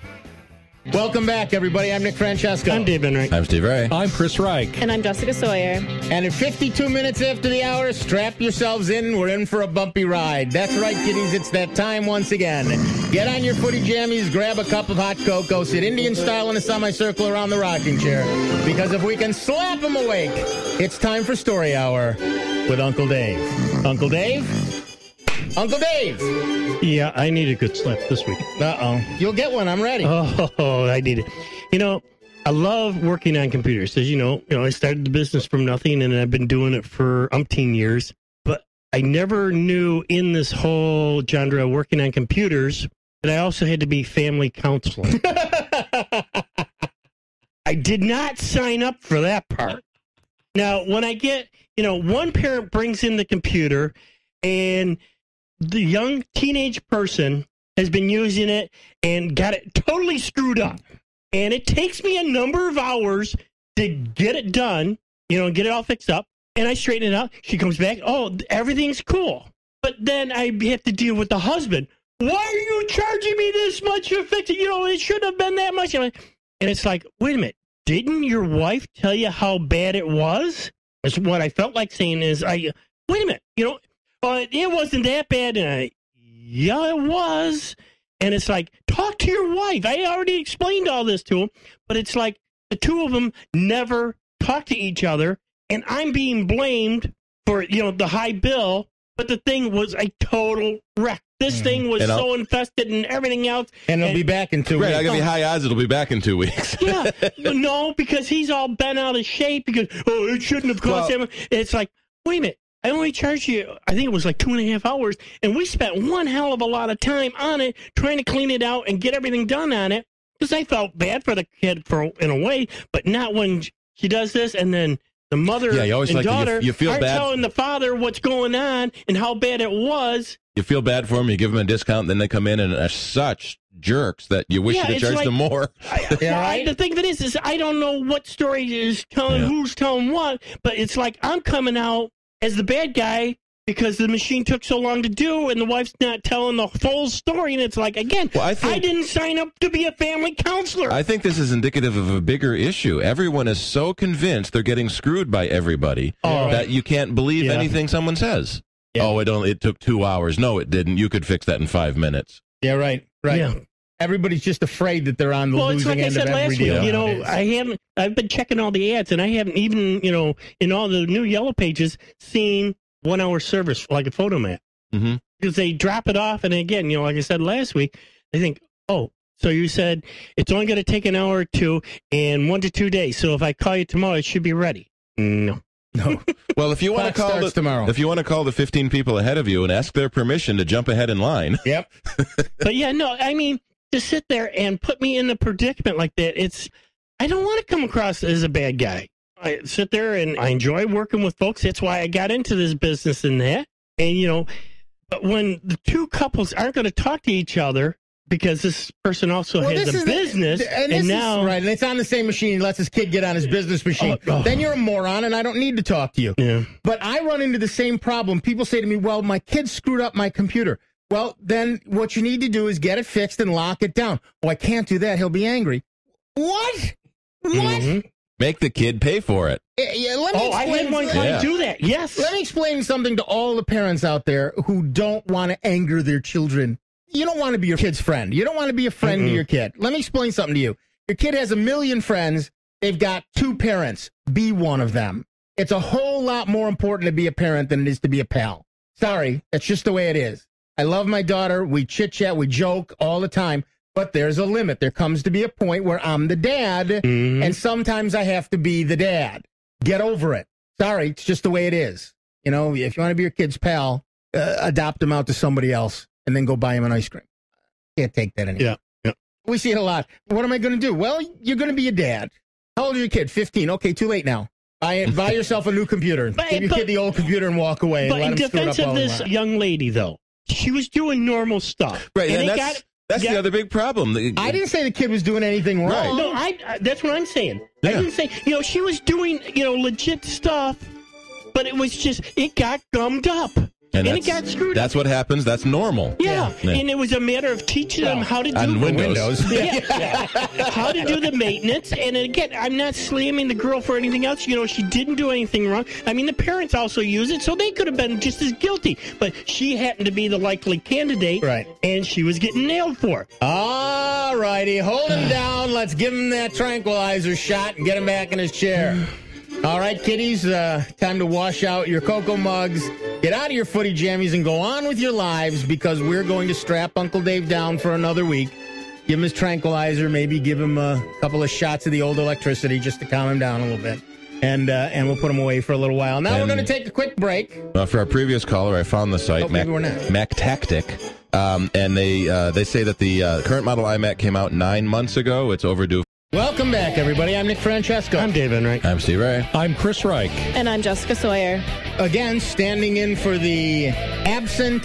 Welcome back, everybody. I'm Nick Francesco. I'm Dave Enright. I'm Steve Ray. I'm Chris Reich. And I'm Jessica Sawyer. And at fifty-two minutes after the hour, strap yourselves in. We're in for a bumpy ride. That's right, kiddies. It's that time once again. Get on your footy jammies, grab a cup of hot cocoa, sit Indian style in a semicircle around the rocking chair. Because if we can slap them awake, it's time for Story Hour with Uncle Dave. Uncle Dave? Uncle Dave! Yeah, I need a good slap this week. Uh-oh. You'll get one. I'm ready. Oh, I need it. You know, I love working on computers. As you know, you know, I started the business from nothing, and I've been doing it for umpteen years. But I never knew in this whole genre working on computers that I also had to be family counseling. I did not sign up for that part. Now, when I get, you know, one parent brings in the computer, and the young teenage person has been using it and got it totally screwed up. And it takes me a number of hours to get it done, you know, get it all fixed up. And I straighten it out. She comes back. Oh, everything's cool. But then I have to deal with the husband. Why are you charging me this much to fix it? You know, it should have been that much. And it's like, wait a minute. Didn't your wife tell you how bad it was? That's what I felt like saying is, I wait a minute. You know, uh, it wasn't that bad. And I, yeah, it was. And it's like, talk to your wife. I already explained all this to him. But it's like the two of them never talk to each other. And I'm being blamed for, you know, the high bill. But the thing was a total wreck. This mm. thing was and so infested and everything else. And it'll and, be back in two Great, weeks. I got to be high odds it'll be back in two weeks. Yeah. No, because he's all bent out of shape because, oh, it shouldn't have cost well, him. It's like, wait a minute. I only charged you, I think it was like two and a half hours, and we spent one hell of a lot of time on it, trying to clean it out and get everything done on it, because I felt bad for the kid for in a way, but not when she does this, and then the mother yeah, you always and like daughter you, you feel are bad. telling the father what's going on and how bad it was. You feel bad for them, you give them a discount, then they come in and are such jerks that you wish Yeah, you'd have it's charged like- them more. I, Yeah, I- right? the thing of it is, is I don't know what story is telling Yeah. who's telling what, but it's like I'm coming out as the bad guy because the machine took so long to do, and the wife's not telling the full story. And it's like, again, Well, I I, think- didn't sign up to be a family counselor. I think this is indicative of a bigger issue. Everyone is so convinced they're getting screwed by everybody Oh, that you can't believe Yeah. anything someone says. Yeah. Oh, it only it took two hours. No, it didn't. You could fix that in five minutes. Yeah, right, right. Yeah. Everybody's just afraid that they're on the Well, it's losing like I end said of every last week. deal. You know, nowadays. I haven't. I've been checking all the ads, and I haven't even, you know, in all the new yellow pages, seen one-hour service like a Photomat. Mm-hmm. Because they drop it off, and again, you know, like I said last week, they think, oh, So you said it's only going to take an hour or two and one to two days. So if I call you tomorrow, it should be ready. No. No. Well, if you want to Clock call starts the, tomorrow. if you want to call the fifteen people ahead of you and ask their permission to jump ahead in line. Yep. But yeah, no, I mean, to sit there and put me in a predicament like that, it's, I don't want to come across as a bad guy. I sit there and I enjoy working with folks. That's why I got into this business and that. And, you know, but when the two couples aren't going to talk to each other because this person also Well, has this a is business, the, and, and, this now is, right, and it's on the same machine. He lets his kid get on his business machine. Oh, oh. Then you're a moron, and I don't need to talk to you. Yeah. But I run into the same problem. People say to me, "Well, my kid screwed up my computer." Well, then what you need to do is get it fixed and lock it down. Oh, I can't do that. He'll be angry. What? What? Mm-hmm. Make the kid pay for it. Yeah, yeah, let me Oh, I explain had one let- client Yeah. do that. Yes. Let me explain something to all the parents out there who don't want to anger their children. You don't want to be your kid's friend. You don't want to be a friend Mm-mm. to your kid. Let me explain something to you. Your kid has a million friends. They've got two parents. Be one of them. It's a whole lot more important to be a parent than it is to be a pal. Sorry, that's just the way it is. I love my daughter. We chit-chat, we joke all the time. But there's a limit. There comes to be a point where I'm the dad, Mhm. and sometimes I have to be the dad. Get over it. Sorry, it's just the way it is. You know, if you want to be your kid's pal, uh, adopt him out to somebody else, and then go buy him an ice cream. Can't take that anymore. Yeah. Yeah. We see it a lot. What am I going to do? Well, you're going to be a dad. How old is your kid? fifteen. Okay, too late now. Buy, buy yourself a new computer. But- Give your but- kid the old computer and walk away. But and in let him screw it defense up of all he this wants. young lady, though, she was doing normal stuff. Right, and, it that's, got- that's got- the other big problem. The- I didn't say the kid was doing anything wrong. Right. No, I, I. That's what I'm saying. I Yeah. didn't say. You know, she was doing, you know, legit stuff, but it was just it got gummed up and, it that's, got screwed That's up. what happens. That's normal. Yeah. Yeah. and it was a matter of teaching them how to do On the Windows. Yeah, yeah. how to do the maintenance. And again, I'm not slamming the girl for anything else. You know, she didn't do anything wrong. I mean, the parents also use it, so they could have been just as guilty. But she happened to be the likely candidate, Right. and she was getting nailed for it. All righty, hold him down. Let's give him that tranquilizer shot and get him back in his chair. All right, kiddies, uh, time to wash out your cocoa mugs, get out of your footy jammies, and go on with your lives because we're going to strap Uncle Dave down for another week. Give him his tranquilizer, maybe give him a couple of shots of the old electricity just to calm him down a little bit. And uh, and we'll put him away for a little while. Now And- we're going to take a quick break. Uh, for our previous caller, I found the site Oh, maybe we're not. Mac Tactic, um, and they uh, they say that the uh, current model iMac came out nine months ago. It's overdue. Welcome back, everybody. I'm Nick Francesco. I'm Dave Enright. I'm Steve Ray. I'm Chris Reich. And I'm Jessica Sawyer. Again, standing in for the absent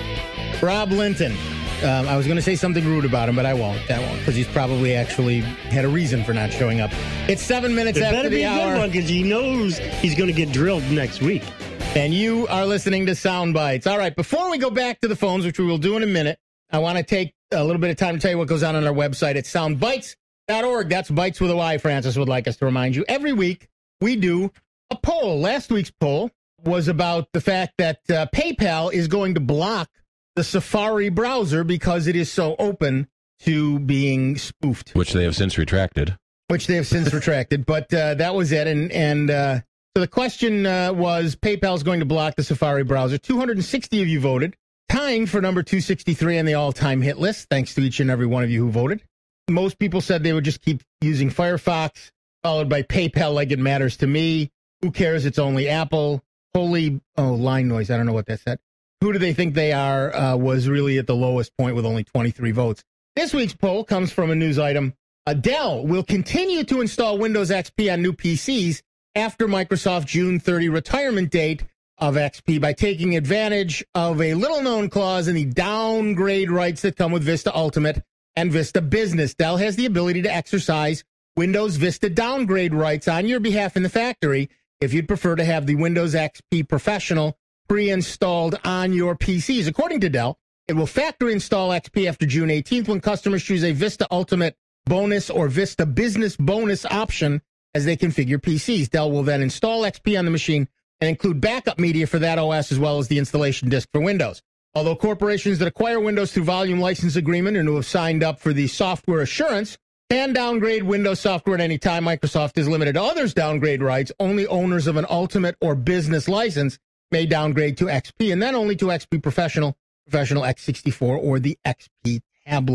Rob Linton. Um, I was going to say something rude about him, but I won't. I won't, because he's probably actually had a reason for not showing up. It's seven minutes It after better the be a hour, good one because he knows he's going to get drilled next week. and you are listening to Sound Bites. All right, before we go back to the phones, which we will do in a minute, I want to take a little bit of time to tell you what goes on on our website. It's sound bites dot org. That's Bites with a Y, Francis would like us to remind you. Every week, we do a poll. Last week's poll was about the fact that uh, PayPal is going to block the Safari browser because it is so open to being spoofed, Which they have since retracted. which they have since retracted. But uh, that was it. And, and uh, so the question uh, was, PayPal is going to block the Safari browser. two hundred sixty of you voted, tying for number two sixty-three on the all-time hit list. Thanks to each and every one of you who voted. Most people said they would just keep using Firefox, followed by PayPal like it matters to me. Who cares? It's only Apple. Holy, oh, line noise. I don't know what that said. Who do they think they are uh, was really at the lowest point with only twenty-three votes. This week's poll comes from a news item. Uh, Dell will continue to install Windows X P on new P Cs after Microsoft's June thirtieth retirement date of X P by taking advantage of a little-known clause in the downgrade rights that come with Vista Ultimate and Vista Business. Dell has the ability to exercise Windows Vista downgrade rights on your behalf in the factory if you'd prefer to have the Windows X P Professional pre-installed on your P Cs. According to Dell, it will factory install X P after June eighteenth when customers choose a Vista Ultimate Bonus or Vista Business Bonus option as they configure P Cs. Dell will then install X P on the machine and include backup media for that O S as well as the installation disk for Windows. Although corporations that acquire Windows through volume license agreement and who have signed up for the software assurance can downgrade Windows software at any time, Microsoft is limited to others' downgrade rights. Only owners of an Ultimate or Business license may downgrade to X P, and then only to X P Professional, Professional X sixty-four, or the X P Tablet.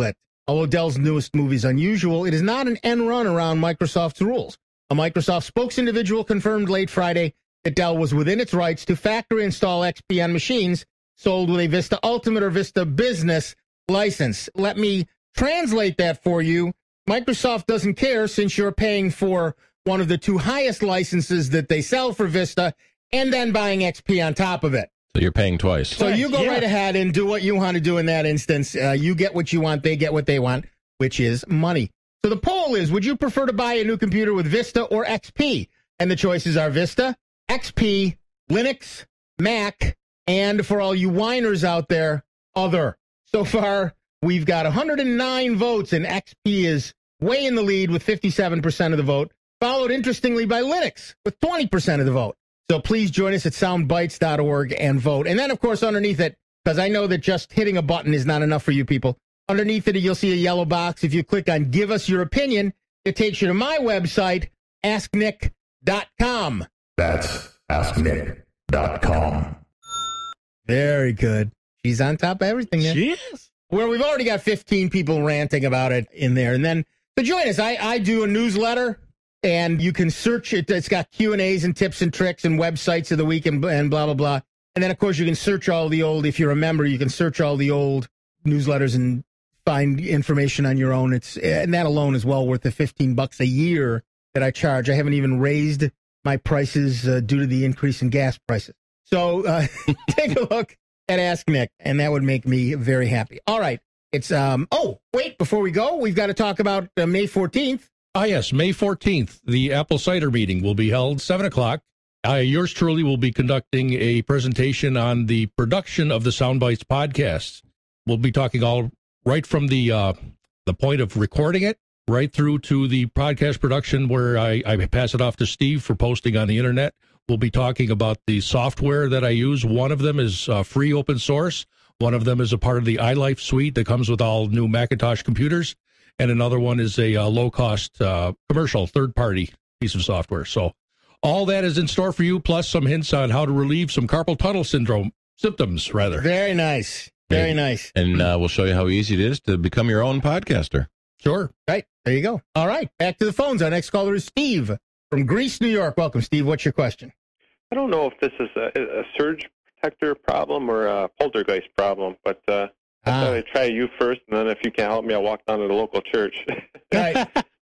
Although Dell's newest movie is unusual, it is not an end run around Microsoft's rules. A Microsoft spokes individual confirmed late Friday that Dell was within its rights to factory install X P on machines sold with a Vista Ultimate or Vista Business license. Let me translate that for you. Microsoft doesn't care since you're paying for one of the two highest licenses that they sell for Vista and then buying X P on top of it. So you're paying twice. So you go Yeah. right ahead and do what you want to do in that instance. Uh, you get what you want, they get what they want, which is money. So the poll is, would you prefer to buy a new computer with Vista or X P? And the choices are Vista, X P, Linux, Mac, and for all you whiners out there, other. So far, we've got one hundred nine votes, and X P is way in the lead with fifty-seven percent of the vote, followed interestingly by Linux with twenty percent of the vote. So please join us at soundbites dot org and vote. And then, of course, underneath it, because I know that just hitting a button is not enough for you people, underneath it, you'll see a yellow box. If you click on Give Us Your Opinion, it takes you to my website, ask nick dot com. That's ask nick dot com. Very good. She's on top of everything there. She is. Where we've already got fifteen people ranting about it in there. And then, so join us. I, I do a newsletter, and you can search it. It's got Q and A's and tips and tricks and websites of the week and, and blah, blah, blah. And then, of course, you can search all the old, if you're a member, you can search all the old newsletters and find information on your own. It's and that alone is well worth the fifteen bucks a year that I charge. I haven't even raised my prices uh, due to the increase in gas prices. So uh, take a look at Ask Nick, and that would make me very happy. All right. It's, um. oh, wait, before we go, we've got to talk about uh, May fourteenth. Ah, yes, May fourteenth, the Apple Cider meeting will be held seven o'clock. Uh, yours truly will be conducting a presentation on the production of the Soundbites podcast. We'll be talking all right from the uh, the point of recording it, right through to the podcast production where I, I pass it off to Steve for posting on the internet. We'll be talking about the software that I use. One of them is uh, free open source. One of them is a part of the iLife suite that comes with all new Macintosh computers. And another one is a uh, low-cost uh, commercial third-party piece of software. So all that is in store for you, plus some hints on how to relieve some carpal tunnel syndrome symptoms, rather. Very nice. Very Yeah. nice. And uh, we'll show you how easy it is to become your own podcaster. Sure. Right. There you go. All right. Back to the phones. Our next caller is Steve from Greece, New York. Welcome, Steve. What's your question? I don't know if this is a, a surge protector problem or a poltergeist problem, but uh, I Ah. thought I'd try you first, and then if you can't help me, I'll walk down to the local church. Right.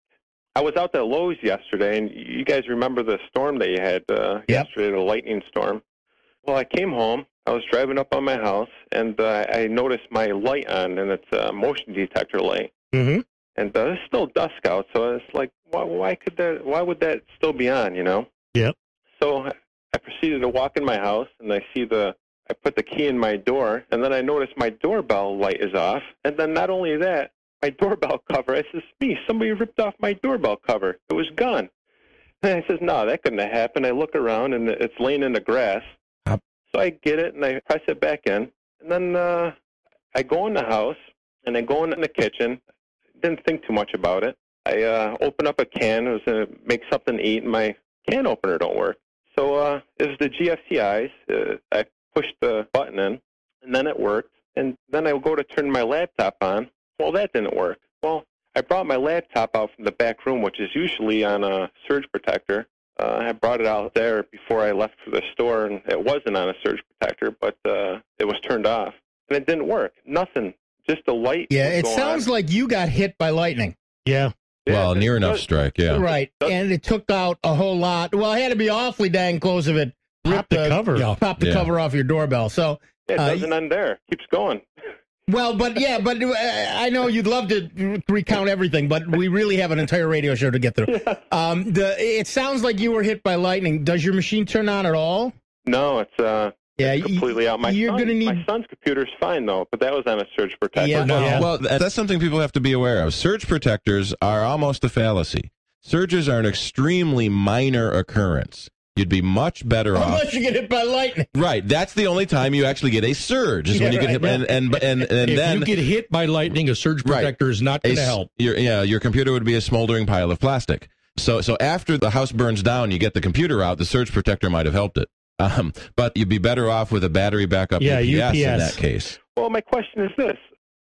I was out at Lowe's yesterday, and you guys remember the storm that you had uh, Yep. yesterday, the lightning storm. Well, I came home. I was driving up on my house, and uh, I noticed my light on, and it's a motion detector light. Mm-hmm. And uh, there's still dusk out, so it's like, why, why could that? Why would that still be on? You know? Yep. So I proceeded to walk in my house, and I see the. I put the key in my door, and then I noticed my doorbell light is off. And then not only that, my doorbell cover. I says, "Me, somebody ripped off my doorbell cover. It was gone." And I says, "No, that couldn't have happened." I look around, and it's laying in the grass. Yep. So I get it, and I press it back in, and then uh, I go in the house, and I go in the kitchen. Didn't think too much about it. I uh, open up a can. I was going to make something to eat, and my can opener don't work. So uh, it was the G F C Is. Uh, I pushed the button in, and then it worked. And then I go to turn my laptop on. Well, that didn't work. Well, I brought my laptop out from the back room, which is usually on a surge protector. Uh, I brought it out there before I left for the store, and it wasn't on a surge protector, but uh, it was turned off. And it didn't work. Nothing. Just a light. Yeah, was it going sounds on. like you got hit by lightning. Yeah. Yeah, well, it near enough does- strike, yeah. Right. And it took out a whole lot. Well, it had to be awfully dang close of it. Pop the cover. Yeah. Pop the Yeah. cover off your doorbell. So, Yeah, it uh, doesn't end there. Keeps going. well, but yeah, but uh, I know you'd love to recount everything, but we really have an entire radio show to get through. Um, the it sounds like you were hit by lightning. Does your machine turn on at all? No, it's uh, Yeah, it's completely out. My you're son, gonna need- my son's computer's fine though, but that was on a surge protector. Yeah, No. yeah. Well, th- that's something people have to be aware of. Surge protectors are almost a fallacy. Surges are an extremely minor occurrence. You'd be much better off. Unless you get hit by lightning. Right, that's the only time you actually get a surge is when Yeah, you get right, hit, and and and, and If then you get hit by lightning, a surge Right. protector is not a going to s- help. Your, yeah, your computer would be a smoldering pile of plastic. So, so after the house burns down, you get the computer out. The surge protector might have helped it, um, but you'd be better off with a battery backup Yeah, U P S, U P S. in that case. Well, my question is this: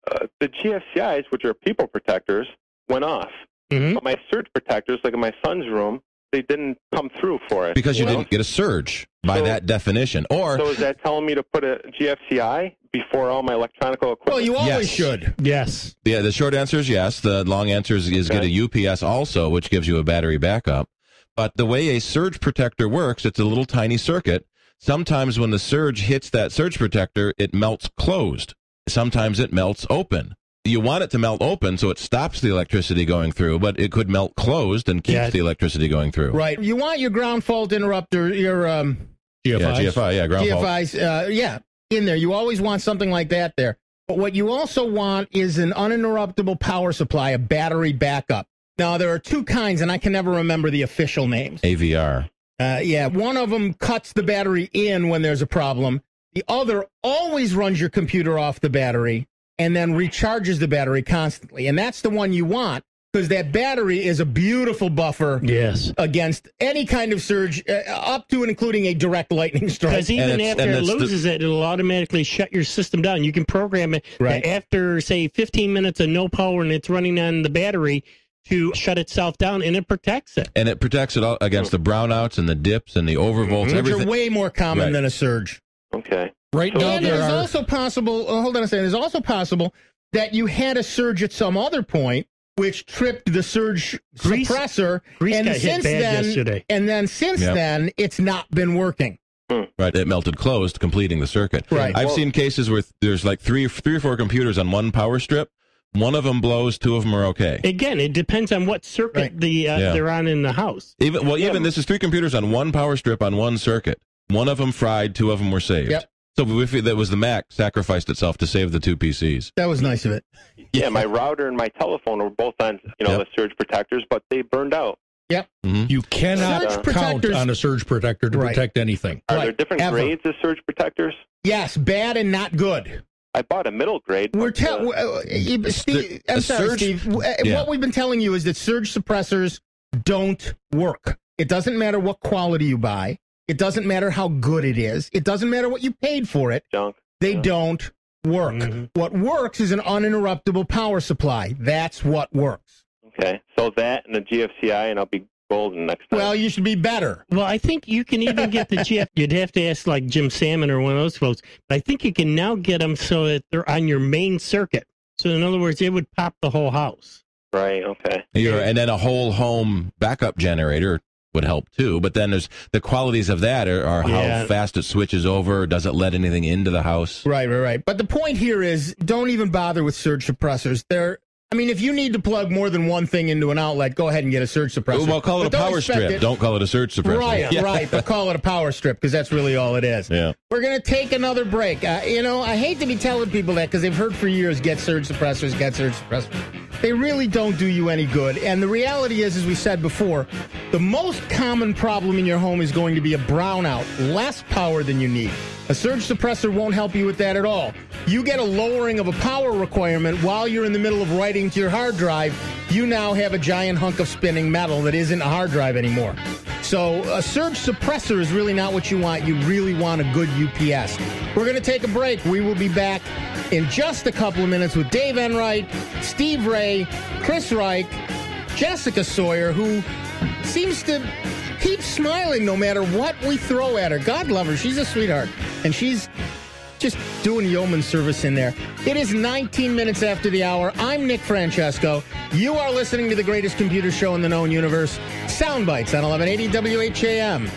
uh, the G F C Is, which are people protectors, went off. Mm-hmm. But my surge protectors, like in my son's room, they didn't come through for it. Because you know? didn't get a surge by So- that definition. Or So is that telling me to put a G F C I before all my electronic equipment? Well, you always Yes. should. Yes. yeah, the short answer is yes. The long answer is, is get a Okay. U P S also, which gives you a battery backup. But the way a surge protector works, it's a little tiny circuit. Sometimes when the surge hits that surge protector, it melts closed. Sometimes it melts open. You want it to melt open so it stops the electricity going through, but it could melt closed and keeps Yeah. the electricity going through. Right. You want your ground fault interrupter, your um, G F Is. Yeah, G F I, yeah, ground fault. G F Is, uh, yeah, in there. You always want something like that there. But what you also want is an uninterruptible power supply, a battery backup. Now, there are two kinds, and I can never remember the official names. A V R. Uh, yeah, one of them cuts the battery in when there's a problem. The other always runs your computer off the battery and then recharges the battery constantly. And that's the one you want because that battery is a beautiful buffer Yes. against any kind of surge, uh, up to and including a direct lightning strike. Because even And it's- after and it it's the- loses it, it'll automatically shut your system down. You can program it Right. that after, say, fifteen minutes of no power and it's running on the battery to shut itself down, and it protects it. And it protects it all against the brownouts and the dips and the overvolts, Which everything. are way more common Right. than a surge. Okay. Right now, And there there's are. also possible, oh, hold on a second, there's also possible that you had a surge at some other point which tripped the surge Greece- suppressor, Greece and got hit since bad then, yesterday. and then since Yep. then, it's not been working. Right, it melted closed, completing the circuit. Right. I've Well- seen cases where there's like three, three or four computers on one power strip. One of them blows, two of them are okay. Again, it depends on what circuit Right. the uh, Yeah. they're on in the house. Even well, Yeah. even this is three computers on one power strip on one circuit. One of them fried, two of them were saved. Yep. So if it, that was the Mac sacrificed itself to save the two P Cs. That was nice of it. Yeah, my router and my telephone were both on, you know, Yep. the surge protectors, but they burned out. Mm-hmm. You cannot Surge count protectors- on a surge protector to Right. protect anything. Are Right, there different ever. grades of surge protectors? Yes, bad and not good. I bought a middle grade. We're but, tell, uh, uh, uh, Steve, the I'm sorry, surge- Steve. W- uh, Yeah. What we've been telling you is that surge suppressors don't work. It doesn't matter what quality you buy. It doesn't matter how good it is. It doesn't matter what you paid for it. junk. They Yeah. don't work. Mhm. What works is an uninterruptible power supply. That's what works. Okay, so that and the G F C I, and I'll be golden next time. Well, you should be better. Well, I think you can even get the G F. You'd have to ask like Jim Salmon or one of those folks. But I think you can now get them so that they're on your main circuit. So in other words, it would pop the whole house. right, okay. You're, and then a whole home backup generator would help too. But then there's the qualities of that are, are Yeah. how fast it switches over. Does it let anything into the house? Right, right, right. But the point here is don't even bother with surge suppressors. They're, I mean, if you need to plug more than one thing into an outlet, go ahead and get a surge suppressor. Well, call it But a don't power expect strip. it- Don't call it a surge suppressor. Right, Yeah. right. But call it a power strip because that's really all it is. Yeah. We're going to take another break. Uh, you know, I hate to be telling people that because they've heard for years, get surge suppressors, get surge suppressors. They really don't do you any good. And the reality is, as we said before, the most common problem in your home is going to be a brownout, less power than you need. A surge suppressor won't help you with that at all. You get a lowering of a power requirement while you're in the middle of writing to your hard drive, you now have a giant hunk of spinning metal that isn't a hard drive anymore. So a surge suppressor is really not what you want. You really want a good U P S. We're going to take a break. We will be back in just a couple of minutes with Dave Enright, Steve Ray, Chris Reich, Jessica Sawyer, who seems to keep smiling no matter what we throw at her. God love her. She's a sweetheart. And she's just doing yeoman service in there. It is nineteen minutes after the hour. I'm Nick Francesco. You are listening to the greatest computer show in the known universe, Soundbites on eleven eighty W H A M.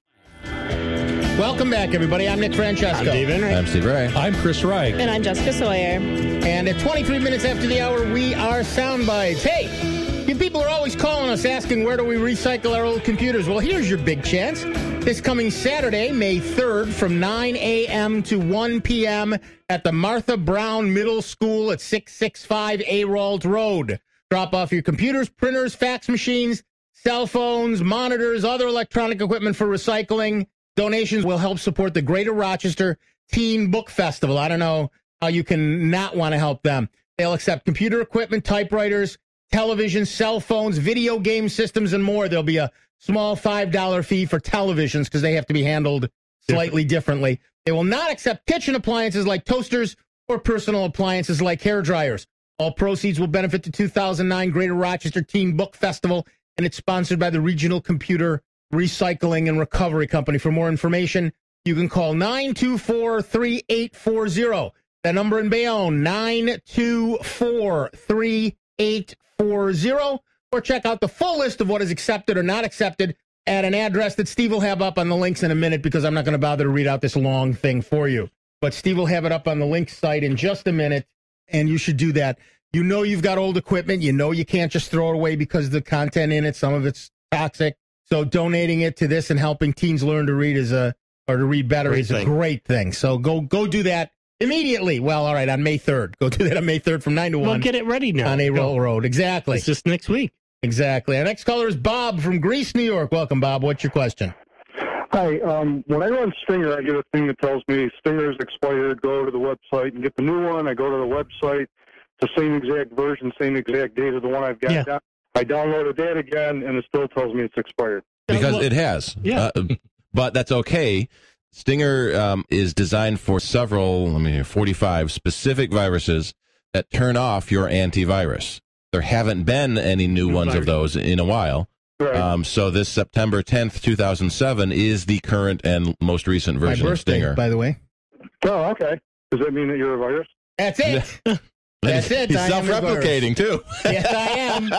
Welcome back, everybody. I'm Nick Francesco. I'm Dave Enright. I'm Steve Ray. I'm Chris Reich. And I'm Jessica Sawyer. And at twenty-three minutes after the hour, we are Soundbites. Hey, you people are always calling us asking where do we recycle our old computers. Well, here's your big chance. This coming Saturday, May third, from nine a.m. to one p.m. at the Martha Brown Middle School at six sixty-five Arald Road. Drop off your computers, printers, fax machines, cell phones, monitors, other electronic equipment for recycling. Donations will help support the Greater Rochester Teen Book Festival. I don't know how you can not want to help them. They'll accept computer equipment, typewriters, television, cell phones, video game systems, and more. There'll be a small five dollar fee for televisions because they have to be handled slightly differently. They will not accept kitchen appliances like toasters, or personal appliances like hair dryers. All proceeds will benefit the two thousand nine Greater Rochester Teen Book Festival, and it's sponsored by the Regional Computer Recycling and Recovery Company. For more information, you can call nine two four, three eight four zero. That number in Bayonne, nine two four, three eight four zero. Or check out the full list of what is accepted or not accepted at an address that Steve will have up on the links in a minute, because I'm not going to bother to read out this long thing for you. But Steve will have it up on the link site in just a minute, and you should do that. You know you've got old equipment. You know you can't just throw it away because the content in it, some of it's toxic. So donating it to this and helping teens learn to read is a or to read better Great is thing. a great thing. So go go do that immediately. Well, all right, on May third. Go do that on May third from nine to Well, one. get it ready now. On A Go. Roll Road. Exactly. It's just next week. Exactly. Our next caller is Bob from Greece, New York. Welcome, Bob. What's your question? Hi. Um, when I run Stinger, I get a thing that tells me Stinger's expired. Go to the website and get the new one. I go to the website. It's the same exact version, same exact date as the one I've got. Yeah. Down. I downloaded that again, and it still tells me it's expired. Because well, it has. yeah. Uh, but that's okay. Stinger um, is designed for several, let me hear, forty-five specific viruses that turn off your antivirus. There haven't been any new New ones virus. of those in a while. Right. Um, so this September tenth, two thousand seven is the current and most recent My version of birthday, Stinger. by the way. Oh, okay. Does that mean that you're a virus? That's it. That's it. He's I am a self-replicating, too. Yes, I am.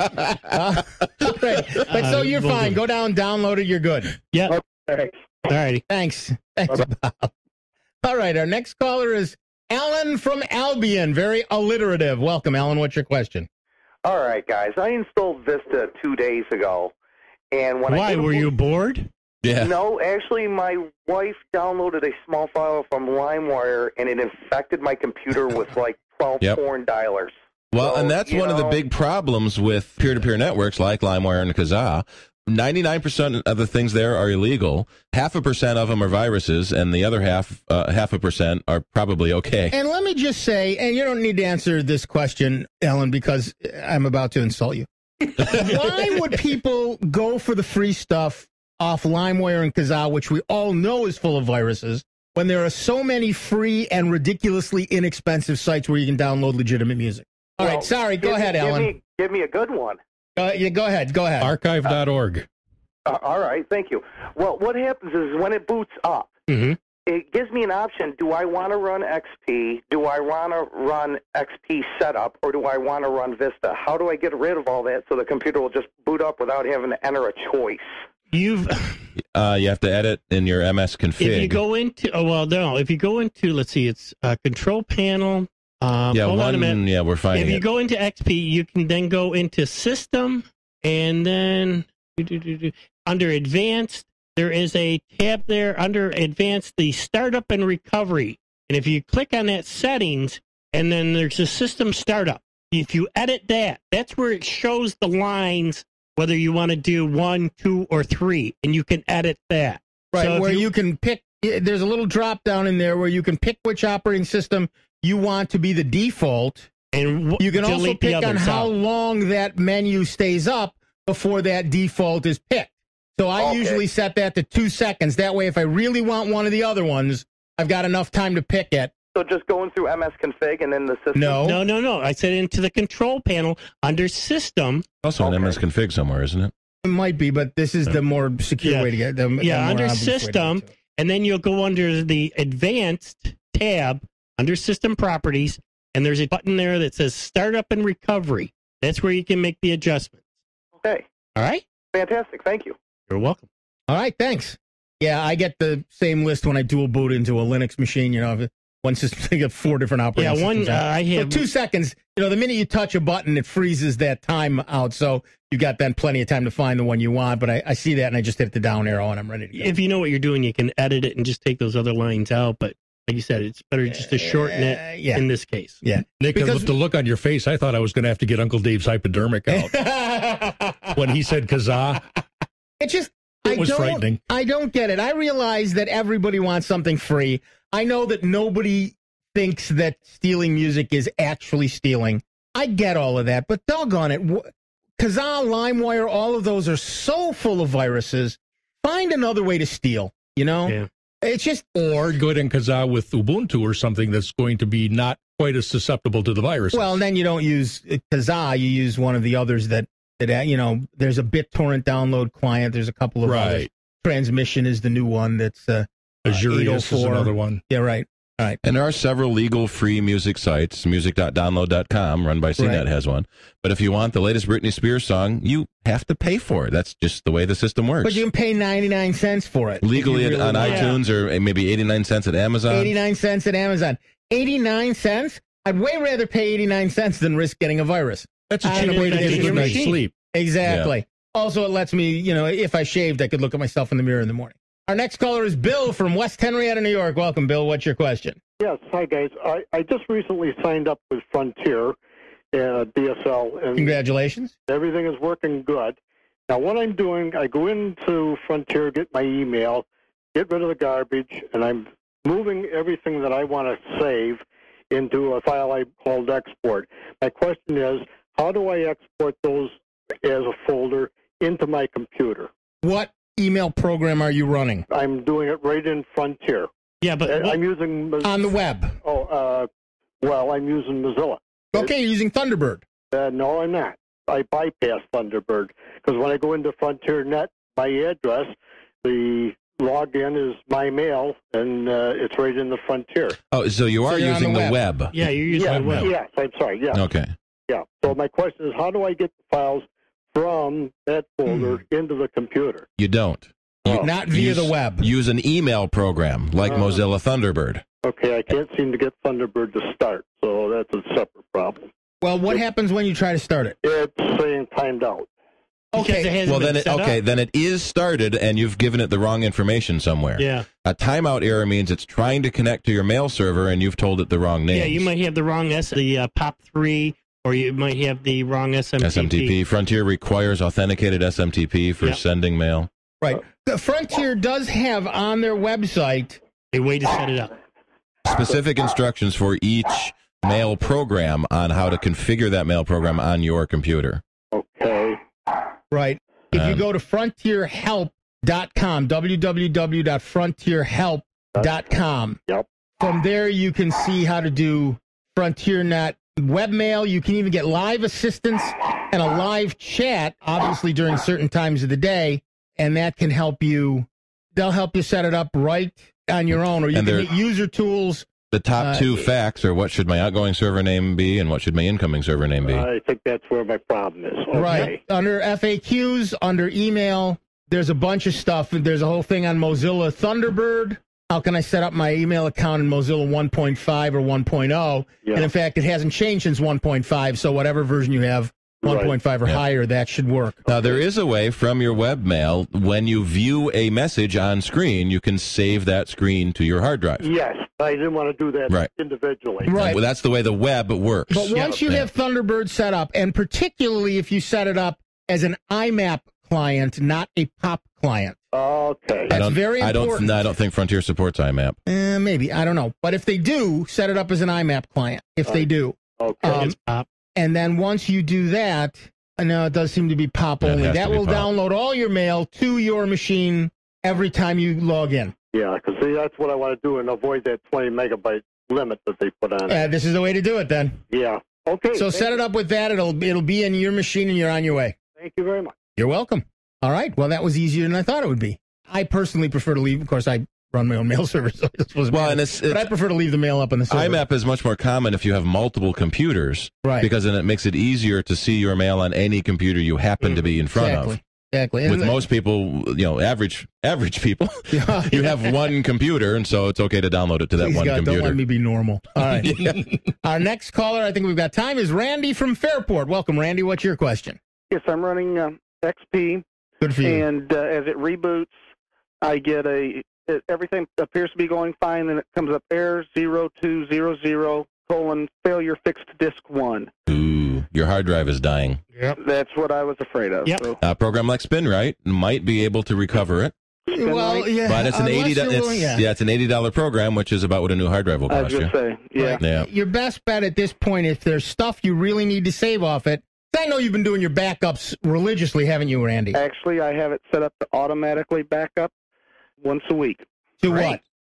Uh, right. But so you're Uh, fine. Go down, download it. You're good. Yeah. Thanks. All righty. Thanks. Thanks, Bob. All right. Our next caller is Alan from Albion. Very alliterative. Welcome, Alan. What's your question? All right, guys. I installed Vista two days ago, and when Why? I Were you bored? Yeah. No, actually, my wife downloaded a small file from LimeWire, and it infected my computer with like twelve Yep. porn dialers. Well, So, and that's you one of the know- big problems with peer-to-peer networks like LimeWire and Kazaa. ninety-nine percent of the things there are illegal. Half a percent of them are viruses, and the other half, uh, half a percent, are probably okay. And let me just say, and you don't need to answer this question, Ellen, because I'm about to insult you. Why would people go for the free stuff off LimeWire and Kazaa, which we all know is full of viruses, when there are so many free and ridiculously inexpensive sites where you can download legitimate music? All Well, right, sorry. Go give me- ahead, give Alan. Me, give me a good one. Uh, yeah, go ahead. Go ahead. Archive dot org. Uh, all right, thank you. Well, what happens is when it boots up, Mm-hmm. it gives me an option. Do I want to run X P? Do I want to run X P setup? Or do I want to run Vista? How do I get rid of all that so the computer will just boot up without having to enter a choice? You've Uh, you have to edit in your M S config. if you go into oh well no if you go into let's see it's uh, control panel. Um, yeah, hold one, on a minute. yeah, we're finding If you it. go into X P, you can then go into System, and then do, do, do, do. under Advanced, there is a tab there under Advanced, the Startup and Recovery. And if you click on that Settings, and then there's a System Startup. If you edit that, that's where it shows the lines, whether you want to do one, two, or three, and you can edit that. Right, So if where you, you- can pick, there's a little drop down in there where you can pick which operating system you want to be the default. And w- You can also delete the pick on others how out. long that menu stays up before that default is picked. So I Okay. usually set that to two seconds. That way, if I really want one of the other ones, I've got enough time to pick it. So just going through M S config and then the system. No. No, no, no. I said into the control panel under System. Also an Okay. M S config somewhere, isn't it? It might be, but this is the more secure Yeah. way to get them. Yeah, under System, and then you'll go under the Advanced tab under System Properties, and there's a button there that says Startup and Recovery. That's where you can make the adjustments. Okay. All right? Fantastic. Thank you. You're welcome. All right, thanks. Yeah, I get the same list when I dual boot into a Linux machine. You know, if it- one system, I get four different operating Yeah, one, systems. uh, I have- So two seconds. You know, the minute you touch a button, it freezes that time out. So you got then plenty of time to find the one you want. But I, I see that, and I just hit the down arrow, and I'm ready to go. If you know what you're doing, you can edit it and just take those other lines out. But like you said, it's better just to shorten Uh, it yeah. in this case. Yeah. Nick, Because- the look on your face, I thought I was going to have to get Uncle Dave's hypodermic out when he said Kazaa. It just It I was don't, frightening. I don't get it. I realize that everybody wants something free. I know that nobody thinks that stealing music is actually stealing. I get all of that, but doggone it. wh- Kazaa, LimeWire, all of those are so full of viruses. Find another way to steal, you know? Yeah. It's just or go ahead and Kazaa with Ubuntu or something that's going to be not quite as susceptible to the virus. Well, then you don't use Kazaa. You use one of the others that, that you know, there's a BitTorrent download client. There's a couple of right. others. Transmission is the new one that's uh, Azurius is another one. Yeah, right. All right. And there are several legal free music sites. music dot download dot com, run by C net, Right. has one. But if you want the latest Britney Spears song, you have to pay for it. That's just the way the system works. But you can pay ninety-nine cents for it. Legally if you on really want. iTunes or maybe eighty-nine cents at Amazon. eighty-nine cents at Amazon. eighty-nine cents? I'd way rather pay eighty-nine cents than risk getting a virus. That's a I cheap know way to that's get a your good night's machine. sleep. Exactly. Also, it lets me, you know, if I shaved, I could look at myself in the mirror in the morning. Our next caller is Bill from West Henrietta, New York. Welcome, Bill. What's your question? Yes, hi guys. I, I just recently signed up with Frontier, uh, D S L, and Congratulations. everything is working good. Now, what I'm doing, I go into Frontier, get my email, get rid of the garbage, and I'm moving everything that I want to save into a file I called export. My question is, how do I export those as a folder into my computer? What email program are you running? I'm doing it right in Frontier. Yeah, but Uh, I'm using Moz- On the web. Oh, uh, well, I'm using Mozilla. Okay, you're using Thunderbird. Uh, no, I'm not. I bypass Thunderbird because when I go into Frontier dot net, my address, the login is my mail, and uh, it's right in the Frontier. Oh, so you So are you're on using the the web. web. yeah, you're using yeah, the web. Yes, I'm sorry. Yeah, Okay. yeah. So my question is, how do I get the files from that folder into the computer? You don't. You, Not via use, the web. Use an email program like Uh. Mozilla Thunderbird. Okay, I can't seem to get Thunderbird to start, so that's a separate problem. Well, what happens when you try to start it? It's saying timed out. Because it Okay. hasn't Well, been then it, set okay, up. then it is started, and you've given it the wrong information somewhere. Yeah. A timeout error means it's trying to connect to your mail server, and you've told it the wrong name. Yeah, you might have the wrong S, the uh, POP three, or you might have the wrong S M T P. S M T P. Frontier requires authenticated S M T P for Yep. sending mail. Right. The Frontier does have on their website A way to set it up. Specific instructions for each mail program on how to configure that mail program on your computer. Okay. Right. If you Um, go to frontier help dot com, w w w dot frontier help dot com, Yep. from there you can see how to do FrontierNet webmail. You can even get live assistance and a live chat, obviously during certain times of the day, and that can help you. They'll help you set it up right on your own, or you And can they're- hit user tools. The top Uh, two facts are what should my outgoing server name be and what should my incoming server name be. I think that's where my problem is. Okay. Right. Under F A Qs, under email, there's a bunch of stuff. There's a whole thing on Mozilla Thunderbird. How can I set up my email account in Mozilla one point five or one point oh? Yeah. And in fact, it hasn't changed since one point five, so whatever version you have, one point five or Yeah. higher, that should work. Now, there is a way from your webmail, when you view a message on screen, you can save that screen to your hard drive. Yes, I didn't want to do that Right. individually. Right. Well, that's the way the web works. But once you Yeah. have Thunderbird set up, and particularly if you set it up as an I MAP client, not a POP client. Okay. I That's don't, very I don't, important. I don't think Frontier supports I MAP. Eh, maybe. I don't know. But if they do, set it up as an I MAP client, if they do. Okay. Um, It's POP. And then once you do that, I know it does seem to be POP It only. has That to be will POP. download all your mail to your machine every time you log in. Yeah, because see, that's what I want to do and avoid that twenty megabyte limit that they put on it. Uh, this is the way to do it then. Yeah. Okay. So thank set it up with that. It'll it'll be in your machine and you're on your way. Thank you very much. You're welcome. All right. Well, that was easier than I thought it would be. I personally prefer to leave. Of course, I run my own mail service, so this was Well, bad. and it's, but I it's prefer to leave the mail up on the server. I MAP is much more common if you have multiple computers, Right. because then it makes it easier to see your mail on any computer you happen to be in front exactly. of. Exactly. With And- most people, you know, average average people, Yeah. you have one computer, and so it's okay to download it to that Please one God, computer. don't let me be normal. All right. Our next caller, I think we've got time, is Randy from Fairport. Welcome, Randy. What's your question? Yes, I'm running uh, X P, Good for you. and uh, as it reboots, I get a it, everything appears to be going fine, and it comes up error zero two zero zero colon failure fixed disk one. Ooh, your hard drive is dying. Yep. That's what I was afraid of. Yep. So, A program like SpinRite might be able to recover it, Well, yeah. but it's an unless eighty. you're It's, willing- yeah. yeah. it's an eighty dollar program, which is about what a new hard drive will I was cost you. going to say, yeah. Right. Yeah. Your best bet at this point, if there's stuff you really need to save off it, I know you've been doing your backups religiously, haven't you, Randy? Actually, I have it set up to automatically back up once a week. To Great. what?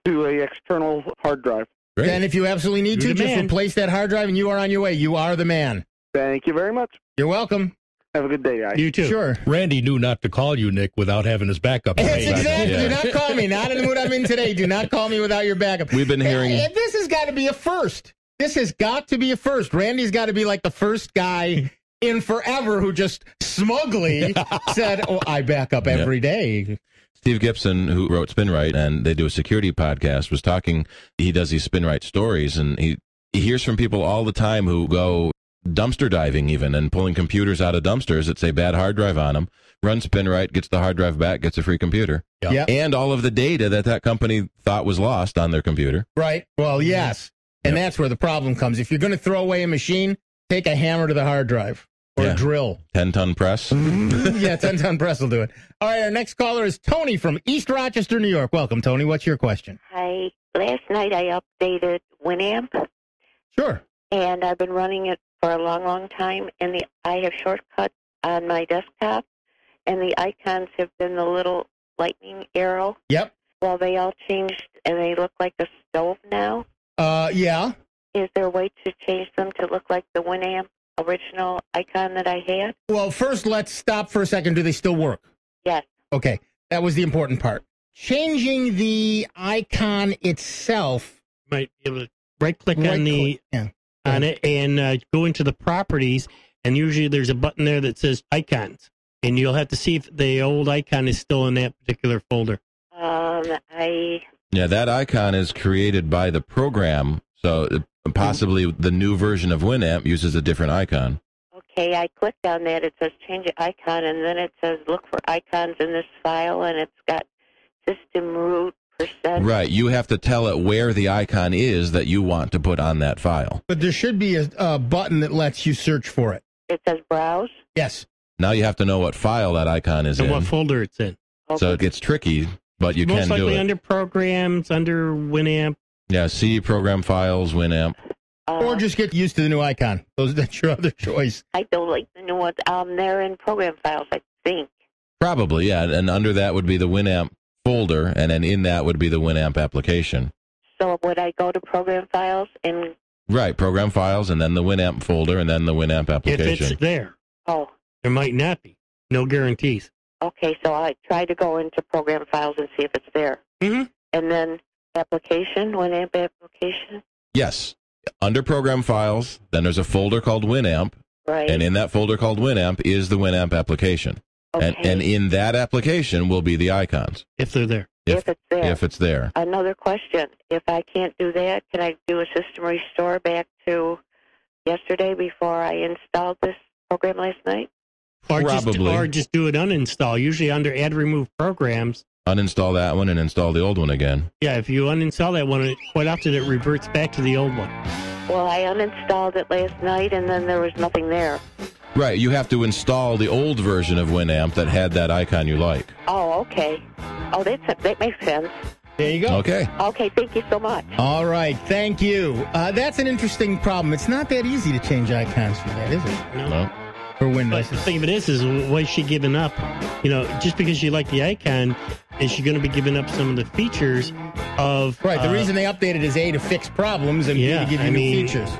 to a external hard drive. Great. And if you absolutely need You're to, the just man. replace that hard drive and you are on your way. You are the man. Thank you very much. You're welcome. Have a good day, guys. You too. Sure. Randy knew not to call you, Nick, without having his backup. That's ready. exactly. Yeah. Do not call me. Not in the mood I'm in today. Do not call me without your backup. We've been hearing- And this has got to be a first. This has got to be a first. Randy's got to be like the first guy in forever who just smugly said, "Oh, I back up every day." Steve Gibson, who wrote SpinRite, and they do a security podcast, was talking. He does these SpinRite stories, and he, he hears from people all the time who go dumpster diving even and pulling computers out of dumpsters that say bad hard drive on them. Run SpinRite, gets the hard drive back, gets a free computer. Yeah. Yep. And all of the data that that company thought was lost on their computer. Right. Well, yes. And Yep. that's where the problem comes. If you're going to throw away a machine, take a hammer to the hard drive or Yeah. a drill. ten-ton press. Yeah, ten-ton press will do it. All right, our next caller is Tony from East Rochester, New York. Welcome, Tony. What's your question? Hi. Last night I updated Winamp, Sure. and I've been running it for a long, long time. And the I have shortcuts on my desktop, and the icons have been the little lightning arrow. Yep. Well, they all changed, and they look like a stove now. Uh, yeah. Is there a way to change them to look like the Winamp original icon that I had? Well, first, let's stop for a second. Do they still work? Yes. Okay. That was the important part. Changing the icon itself. Might be able to right click Right on the click, yeah. on it and uh, go into the properties, and usually there's a button there that says icons, and you'll have to see if the old icon is still in that particular folder. Um, I Yeah, that icon is created by the program, so uh, possibly the new version of Winamp uses a different icon. okay. I clicked on that. It says change icon, and then it says look for icons in this file, and it's got system root percent. Right, you have to tell it where the icon is that you want to put on that file. But there should be a, a button that lets you search for it. It says browse. Yes. Now you have to know what file that icon is And in. what folder it's in. So it gets tricky, but you Most can do likely it. under programs, under Winamp. Yeah, C, program files, Winamp. Or just get used to the new icon. Those That's your other choice. I don't like the new ones. Um, they're in program files, I think. Probably, yeah. And under that would be the Winamp folder, and then in that would be the Winamp application. So would I go to program files and Right, program files, and then the Winamp folder, and then the Winamp If application. it's there. Oh. There might not be. No guarantees. okay, so I try to go into program files and see if it's there. Mm-hmm. And then application, Winamp application. Yes. Under program files, then there's a folder called Winamp, Right. and in that folder called Winamp is the Winamp application. And, Okay. and in that application will be the icons. If they're there. If it's there. If it's there. Another question. If I can't do that, can I do a system restore back to yesterday before I installed this program last night? Or just, Probably. or just do an uninstall. Usually under add remove programs. Uninstall that one and install the old one again. Yeah, if you uninstall that one, it, quite often it reverts back to the old one. Well, I uninstalled it last night, and then there was nothing there. Right, you have to install the old version of Winamp that had that icon you like. Oh, okay. Oh, that's, that makes sense. There you go. Okay. Okay, thank you so much. All right. Thank you. Uh, that's an interesting problem. It's not that easy to change icons for that, is it? No. For Windows. But the thing of it is, is why is she giving up? You know, just because you like the icon, is she going to be giving up some of the features of... Right. The uh, reason they updated is A, to fix problems, and Yeah, B, to give you I new mean- features.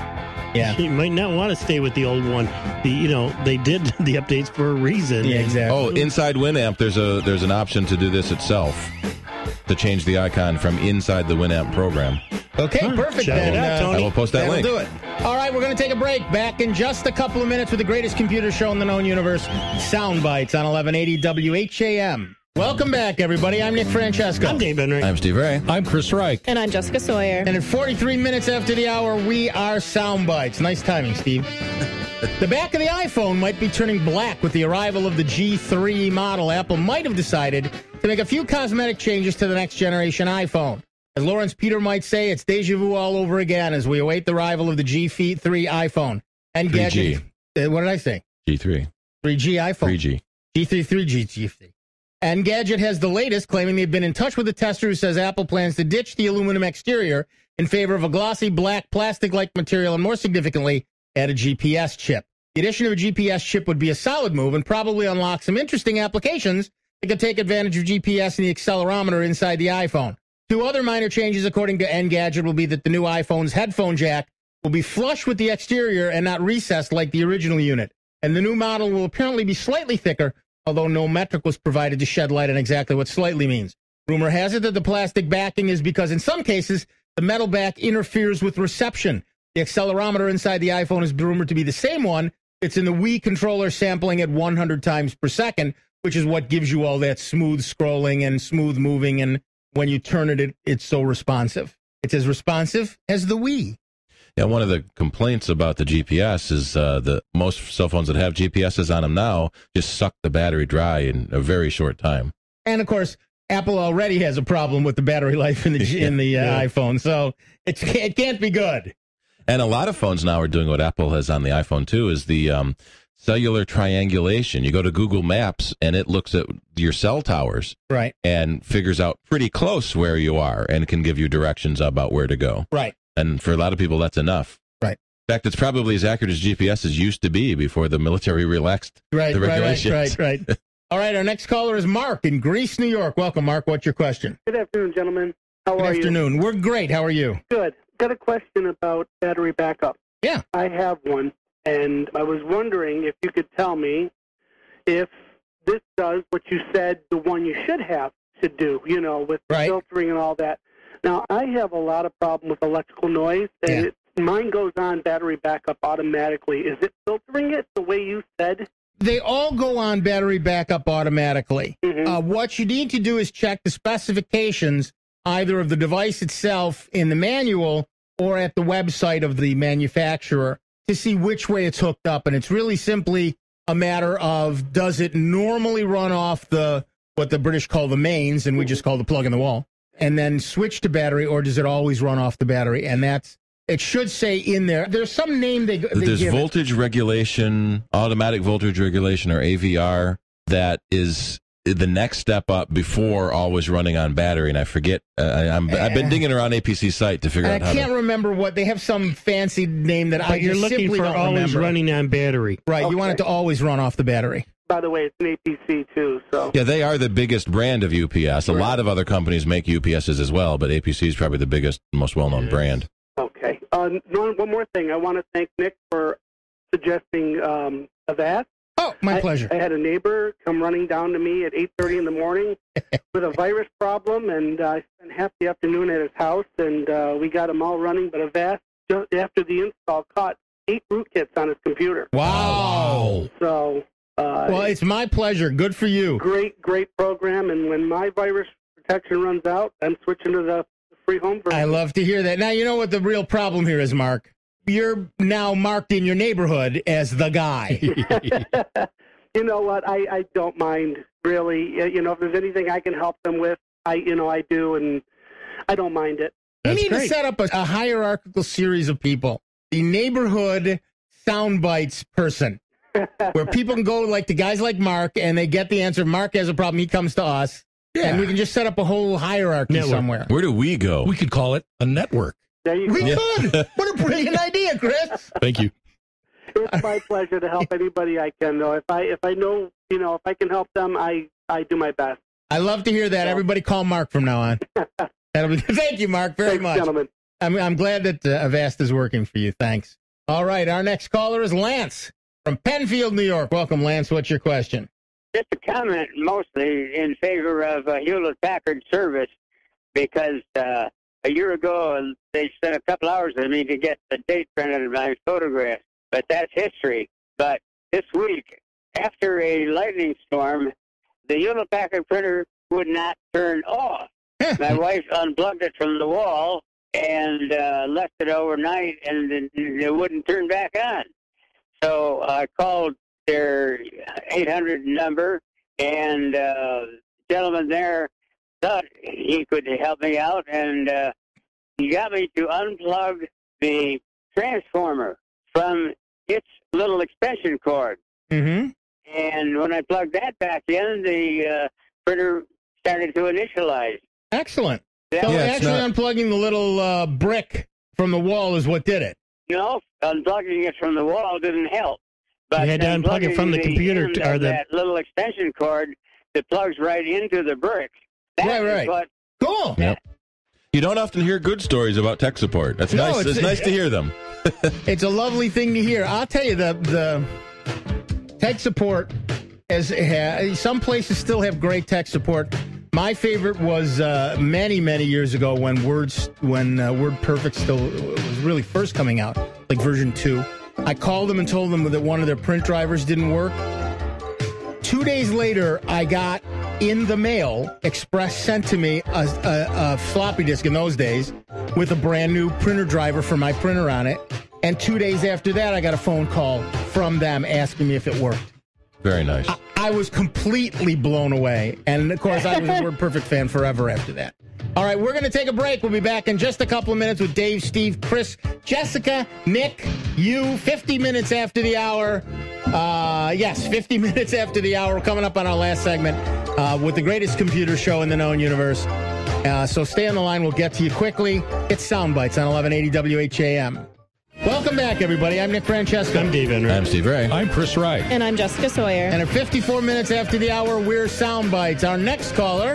Yeah. She might not want to stay with the old one. The you know they did the updates for a reason. Yeah, exactly. Oh, inside Winamp, there's a there's an option to do this itself, to change the icon from inside the Winamp program. Okay, perfect. check Then, it out, uh, Tony. I will post that that'll link. do it. All right, we're going to take a break. Back in just a couple of minutes with the greatest computer show in the known universe, Sound Bites on eleven eighty W H A M. Welcome back, everybody. I'm Nick Francesco. I'm Dave Benrick. I'm Steve Ray. I'm Chris Reich. And I'm Jessica Sawyer. And at forty-three minutes after the hour, we are Sound Bites. Nice timing, Steve. The back of the iPhone might be turning black with the arrival of the G three model. Apple might have decided to make a few cosmetic changes to the next generation iPhone. As Lawrence Peter might say, it's deja vu all over again as we await the arrival of the G three iPhone. And three G. Gadget, uh, what did I say? G three. three G iPhone. three G. G three, three G, G three. And Gadget has the latest, claiming they've been in touch with a tester who says Apple plans to ditch the aluminum exterior in favor of a glossy black plastic-like material and, more significantly, add a G P S chip. The addition of a G P S chip would be a solid move and probably unlock some interesting applications that could take advantage of G P S and the accelerometer inside the iPhone. Two other minor changes, according to Engadget, will be that the new iPhone's headphone jack will be flush with the exterior and not recessed like the original unit. And the new model will apparently be slightly thicker, although no metric was provided to shed light on exactly what slightly means. Rumor has it that the plastic backing is because in some cases, the metal back interferes with reception. The accelerometer inside the iPhone is rumored to be the same one. It's in the Wii controller sampling at one hundred times per second, which is what gives you all that smooth scrolling and smooth moving. And when you turn it, it it's so responsive. It's as responsive as the Wii. Yeah, one of the complaints about the G P S is uh, that most cell phones that have G P S's on them now just suck the battery dry in a very short time. And, of course, Apple already has a problem with the battery life in the in the uh, yeah. iPhone, so it's, it can't be good. And a lot of phones now are doing what Apple has on the iPhone, too, is the um, cellular triangulation. You go to Google Maps, and it looks at your cell towers right, and figures out pretty close where you are and can give you directions about where to go. Right. And for a lot of people, that's enough. Right. In fact, it's probably as accurate as G P S's used to be before the military relaxed right, the regulations. Right, right, right, right. All right, our next caller is Mark in Greece, New York. Welcome, Mark. What's your question? Good afternoon, gentlemen. How Good are you? Good afternoon. We're great. How are you? Good. Got a question about battery backup. Yeah. I have one, and I was wondering if you could tell me if this does what you said the one you should have should do, you know, with right. filtering and all that. Now, I have a lot of problem with electrical noise, and yeah. it, mine goes on battery backup automatically. Is it filtering it the way you said? They all go on battery backup automatically. Mm-hmm. Uh, what you need to do is check the specifications either of the device itself in the manual or at the website of the manufacturer to see which way it's hooked up. And it's really simply a matter of, does it normally run off the what the British call the mains, and we just call the plug in the wall, and then switch to battery, or does it always run off the battery? And that's, it should say in there, there's some name they, they There's give voltage it. regulation, automatic voltage regulation, or A V R, that is the next step up before always running on battery. And I forget, uh, I, I'm, I've been digging around A P C's site to figure And out I how can't to... remember what, they have some fancy name that But I you're just looking simply for don't always remember. running on battery. Right, Okay. you want it to always run off the battery. By the way, it's an A P C, too. So Yeah, they are the biggest brand of U P S. A Right. lot of other companies make U P S's as well, but A P C is probably the biggest, most well-known brand. Okay. Uh, one, one more thing. I want to thank Nick for suggesting um, Avast. Oh, my I, pleasure. I had a neighbor come running down to me at eight thirty in the morning with a virus problem, and uh, I spent half the afternoon at his house, and uh, we got him all running. But Avast, just after the install, caught eight rootkits on his computer. Wow. So, uh, Well, it's my pleasure. Good for you. great, great program. And when my virus protection runs out, I'm switching to the free home version. I love to hear that. Now, you know what the real problem here is, Mark? You're now marked in your neighborhood as the guy. You know what? I, I don't mind, really. Uh, You know, if there's anything I can help them with, I you know I do, and I don't mind it. We That's need to great. set up a, a hierarchical series of people. The neighborhood sound bites person, where people can go like to guys like Mark, and they get the answer. Mark has a problem. He comes to us, Yeah. and we can just set up a whole hierarchy Network. somewhere. Where do we go? We could call it a network. There you We go. could. What a brilliant idea, Chris. Thank you. It's my pleasure to help anybody I can. Though, if I if I know you know if I can help them, I I do my best. I love to hear that. Everybody call Mark from now on. That'll be. Thank you, Mark, very Thanks, much. gentlemen. I'm, I'm glad that uh, Avast is working for you. Thanks. All right, our next caller is Lance from Penfield, New York. Welcome, Lance. What's your question? Just a comment mostly in favor of uh, Hewlett-Packard service because uh, a year ago they spent a couple hours with me to get the date printed of my photograph, but that's history. But this week, after a lightning storm, the Hewlett-Packard printer would not turn off. My wife unplugged it from the wall and uh, left it overnight, and it, it wouldn't turn back on. So I called their eight hundred number, and uh, the gentleman there thought he could help me out, and uh, he got me to unplug the transformer from its little extension cord. Mm-hmm. And when I plugged that back in, the uh, printer started to initialize. Excellent. Yeah. So Yeah, it's actually not- unplugging the little uh, brick from the wall is what did it. You know, unplugging it from the wall didn't help. But You had to unplug it from the unplugging computer end to- or of the- that little extension cord that plugs right into the brick. That Right, is right. what Cool. Yep. You don't often hear good stories about tech support. That's No, nice. it's- It's, nice to hear them. It's a lovely thing to hear. I'll tell you, the the tech support, as ha, some places still have great tech support. My favorite was uh, many, many years ago when Words when uh, WordPerfect still was really first coming out, like version two. I called them and told them that one of their print drivers didn't work. Two days later, I got in the mail, Express sent to me a, a, a floppy disk in those days with a brand new printer driver for my printer on it. And two days after that, I got a phone call from them asking me if it worked. Very nice. I, I was completely blown away. And, of course, I was a WordPerfect fan forever after that. All right, we're going to take a break. We'll be back in just a couple of minutes with Dave, Steve, Chris, Jessica, Nick, you, fifty minutes after the hour. Uh, yes, fifty minutes after the hour. Coming up on our last segment uh, with the greatest computer show in the known universe. Uh, so stay on the line. We'll get to you quickly. It's Soundbites on eleven eighty W H A M. Welcome back, everybody. I'm Nick Francesco. I'm Dave Henry. I'm Steve Ray. I'm Chris Wright. And I'm Jessica Sawyer. And at fifty-four minutes after the hour, we're Soundbites. Our next caller,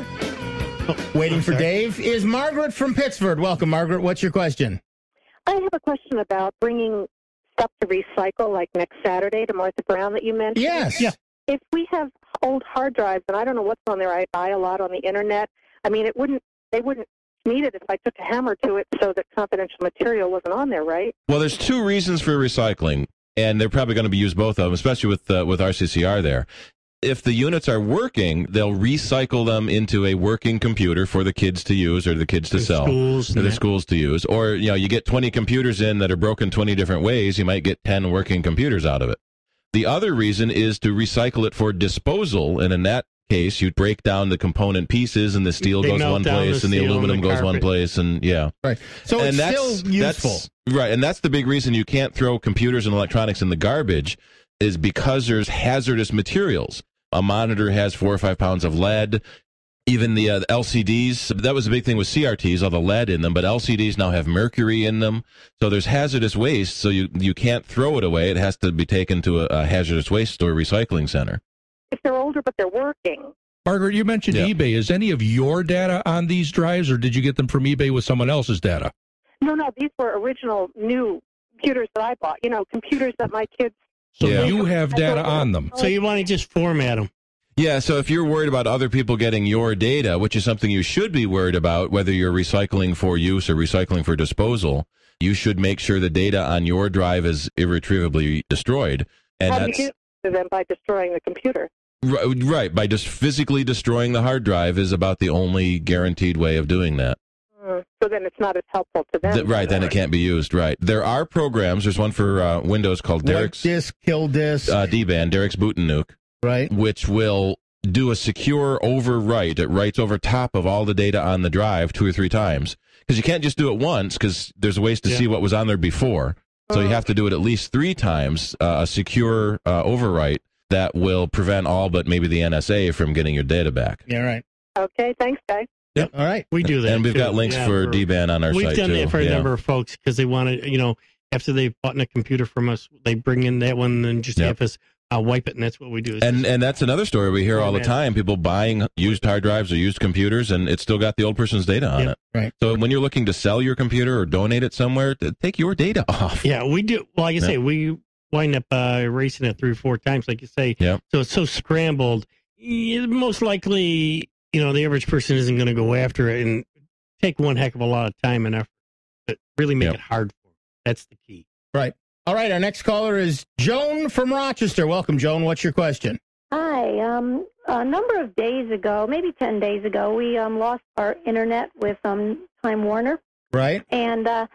waiting for Dave, is Margaret from Pittsford. Welcome, Margaret. What's your question? I have a question about bringing stuff to recycle, like next Saturday to Martha Brown that you mentioned. Yes. Yeah. If we have old hard drives, and I don't know what's on there, I buy a lot on the internet. I mean, it wouldn't. They wouldn't need it if I took a hammer to it so that confidential material wasn't on there, right? Well, there's two reasons for recycling, and they're probably going to be used both of them, especially with uh, with R C C R there. If the units are working, they'll recycle them into a working computer for the kids to use or the kids to The sell. schools or and the that. schools to use. Or, you know, you get twenty computers in that are broken twenty different ways, you might get ten working computers out of it. The other reason is to recycle it for disposal, and in that case, you break down the component pieces, and the steel They goes melt one down place, the and the steel and aluminum the goes one carpet. place, and yeah. Right. So And it's that's- still useful. that's- right, and that's the big reason you can't throw computers and electronics in the garbage, is because there's hazardous materials. A monitor has four or five pounds of lead. Even the uh, L C Ds, that was a big thing with C R Ts, all the lead in them, but L C Ds now have mercury in them. So there's hazardous waste, so you, you can't throw it away. It has to be taken to a, a hazardous waste or recycling center. If they're older but they're working. Margaret, you mentioned Yeah. eBay. Is any of your data on these drives, or did you get them from eBay with someone else's data? No, no, these were original new computers that I bought. You know, computers that my kids. So Yeah. you have data on them. So you want to just format them. Yeah, so if you're worried about other people getting your data, which is something you should be worried about, whether you're recycling for use or recycling for disposal, you should make sure the data on your drive is irretrievably destroyed. And How do that's you do them by destroying the computer? right, right. By just physically destroying the hard drive is about the only guaranteed way of doing that. Mm, so then it's not as helpful to them. Th- right, then it can't be used. Right. There are programs. There's one for uh, Windows called Derek's Wipe disk, kill disk. uh, D-Ban, Derek's Boot and Nuke. Right. Which will do a secure overwrite. It writes over top of all the data on the drive two or three times. Because you can't just do it once, because there's ways to Yeah. see what was on there before. So you have to do it at least three times, uh, a secure uh, overwrite that will prevent all but maybe the N S A from getting your data back. Yeah, right. Okay, thanks, guys. Yep. All right. We do that. And we've too. got links Yeah, for D-Ban on our We've site, done too. that for a Yeah. number of folks because they want to, you know, after they've bought a computer from us, they bring in that one and just Yep. have us uh, wipe it, and that's what we do. It's And just- and that's another story we hear all the Format. time. People buying used hard drives or used computers, and it's still got the old person's data on Yeah, it. right. So when you're looking to sell your computer or donate it somewhere, t- take your data off. yeah, we do. Well, like I Yeah. say, we wind up uh, erasing it three or four times, like you say. Yeah. So it's so scrambled. eh, Most likely, you know, the average person isn't going to go after it and take one heck of a lot of time and effort, but really make Yep. it hard for them. That's the key. Right. All right. Our next caller is Joan from Rochester. Welcome, Joan. What's your question? Hi. Um, a number of days ago, maybe ten days ago, we um, lost our internet with um, Time Warner. Right. And uh,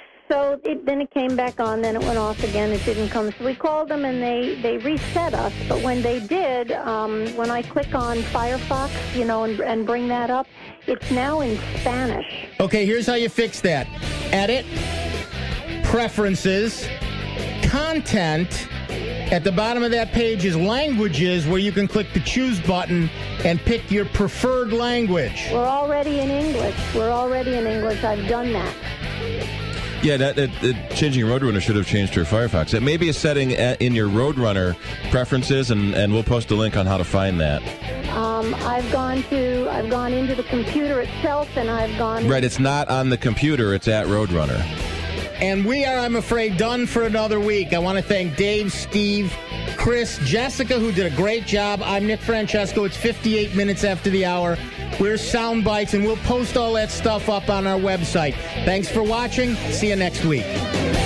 so it, then it came back on, then it went off again. It didn't come. So we called them, and they, they reset us. But when they did, um, when I click on Firefox, you know, and, and bring that up, it's now in Spanish. Okay, here's how you fix that. Edit, preferences, content. At the bottom of that page is languages, where you can click the choose button and pick your preferred language. We're already in English. We're already in English. I've done that. Yeah, that, that, that changing your Roadrunner should have changed to your Firefox. It may be a setting at, in your Roadrunner preferences, and, and we'll post a link on how to find that. Um, I've gone to, I've gone into the computer itself, and I've gone. Right, it's not on the computer; it's at Roadrunner. And we are, I'm afraid, done for another week. I want to thank Dave, Steve, Chris, Jessica, who did a great job. I'm Nick Francesco. It's fifty-eight minutes after the hour. We're Soundbites, and we'll post all that stuff up on our website. Thanks for watching. See you next week.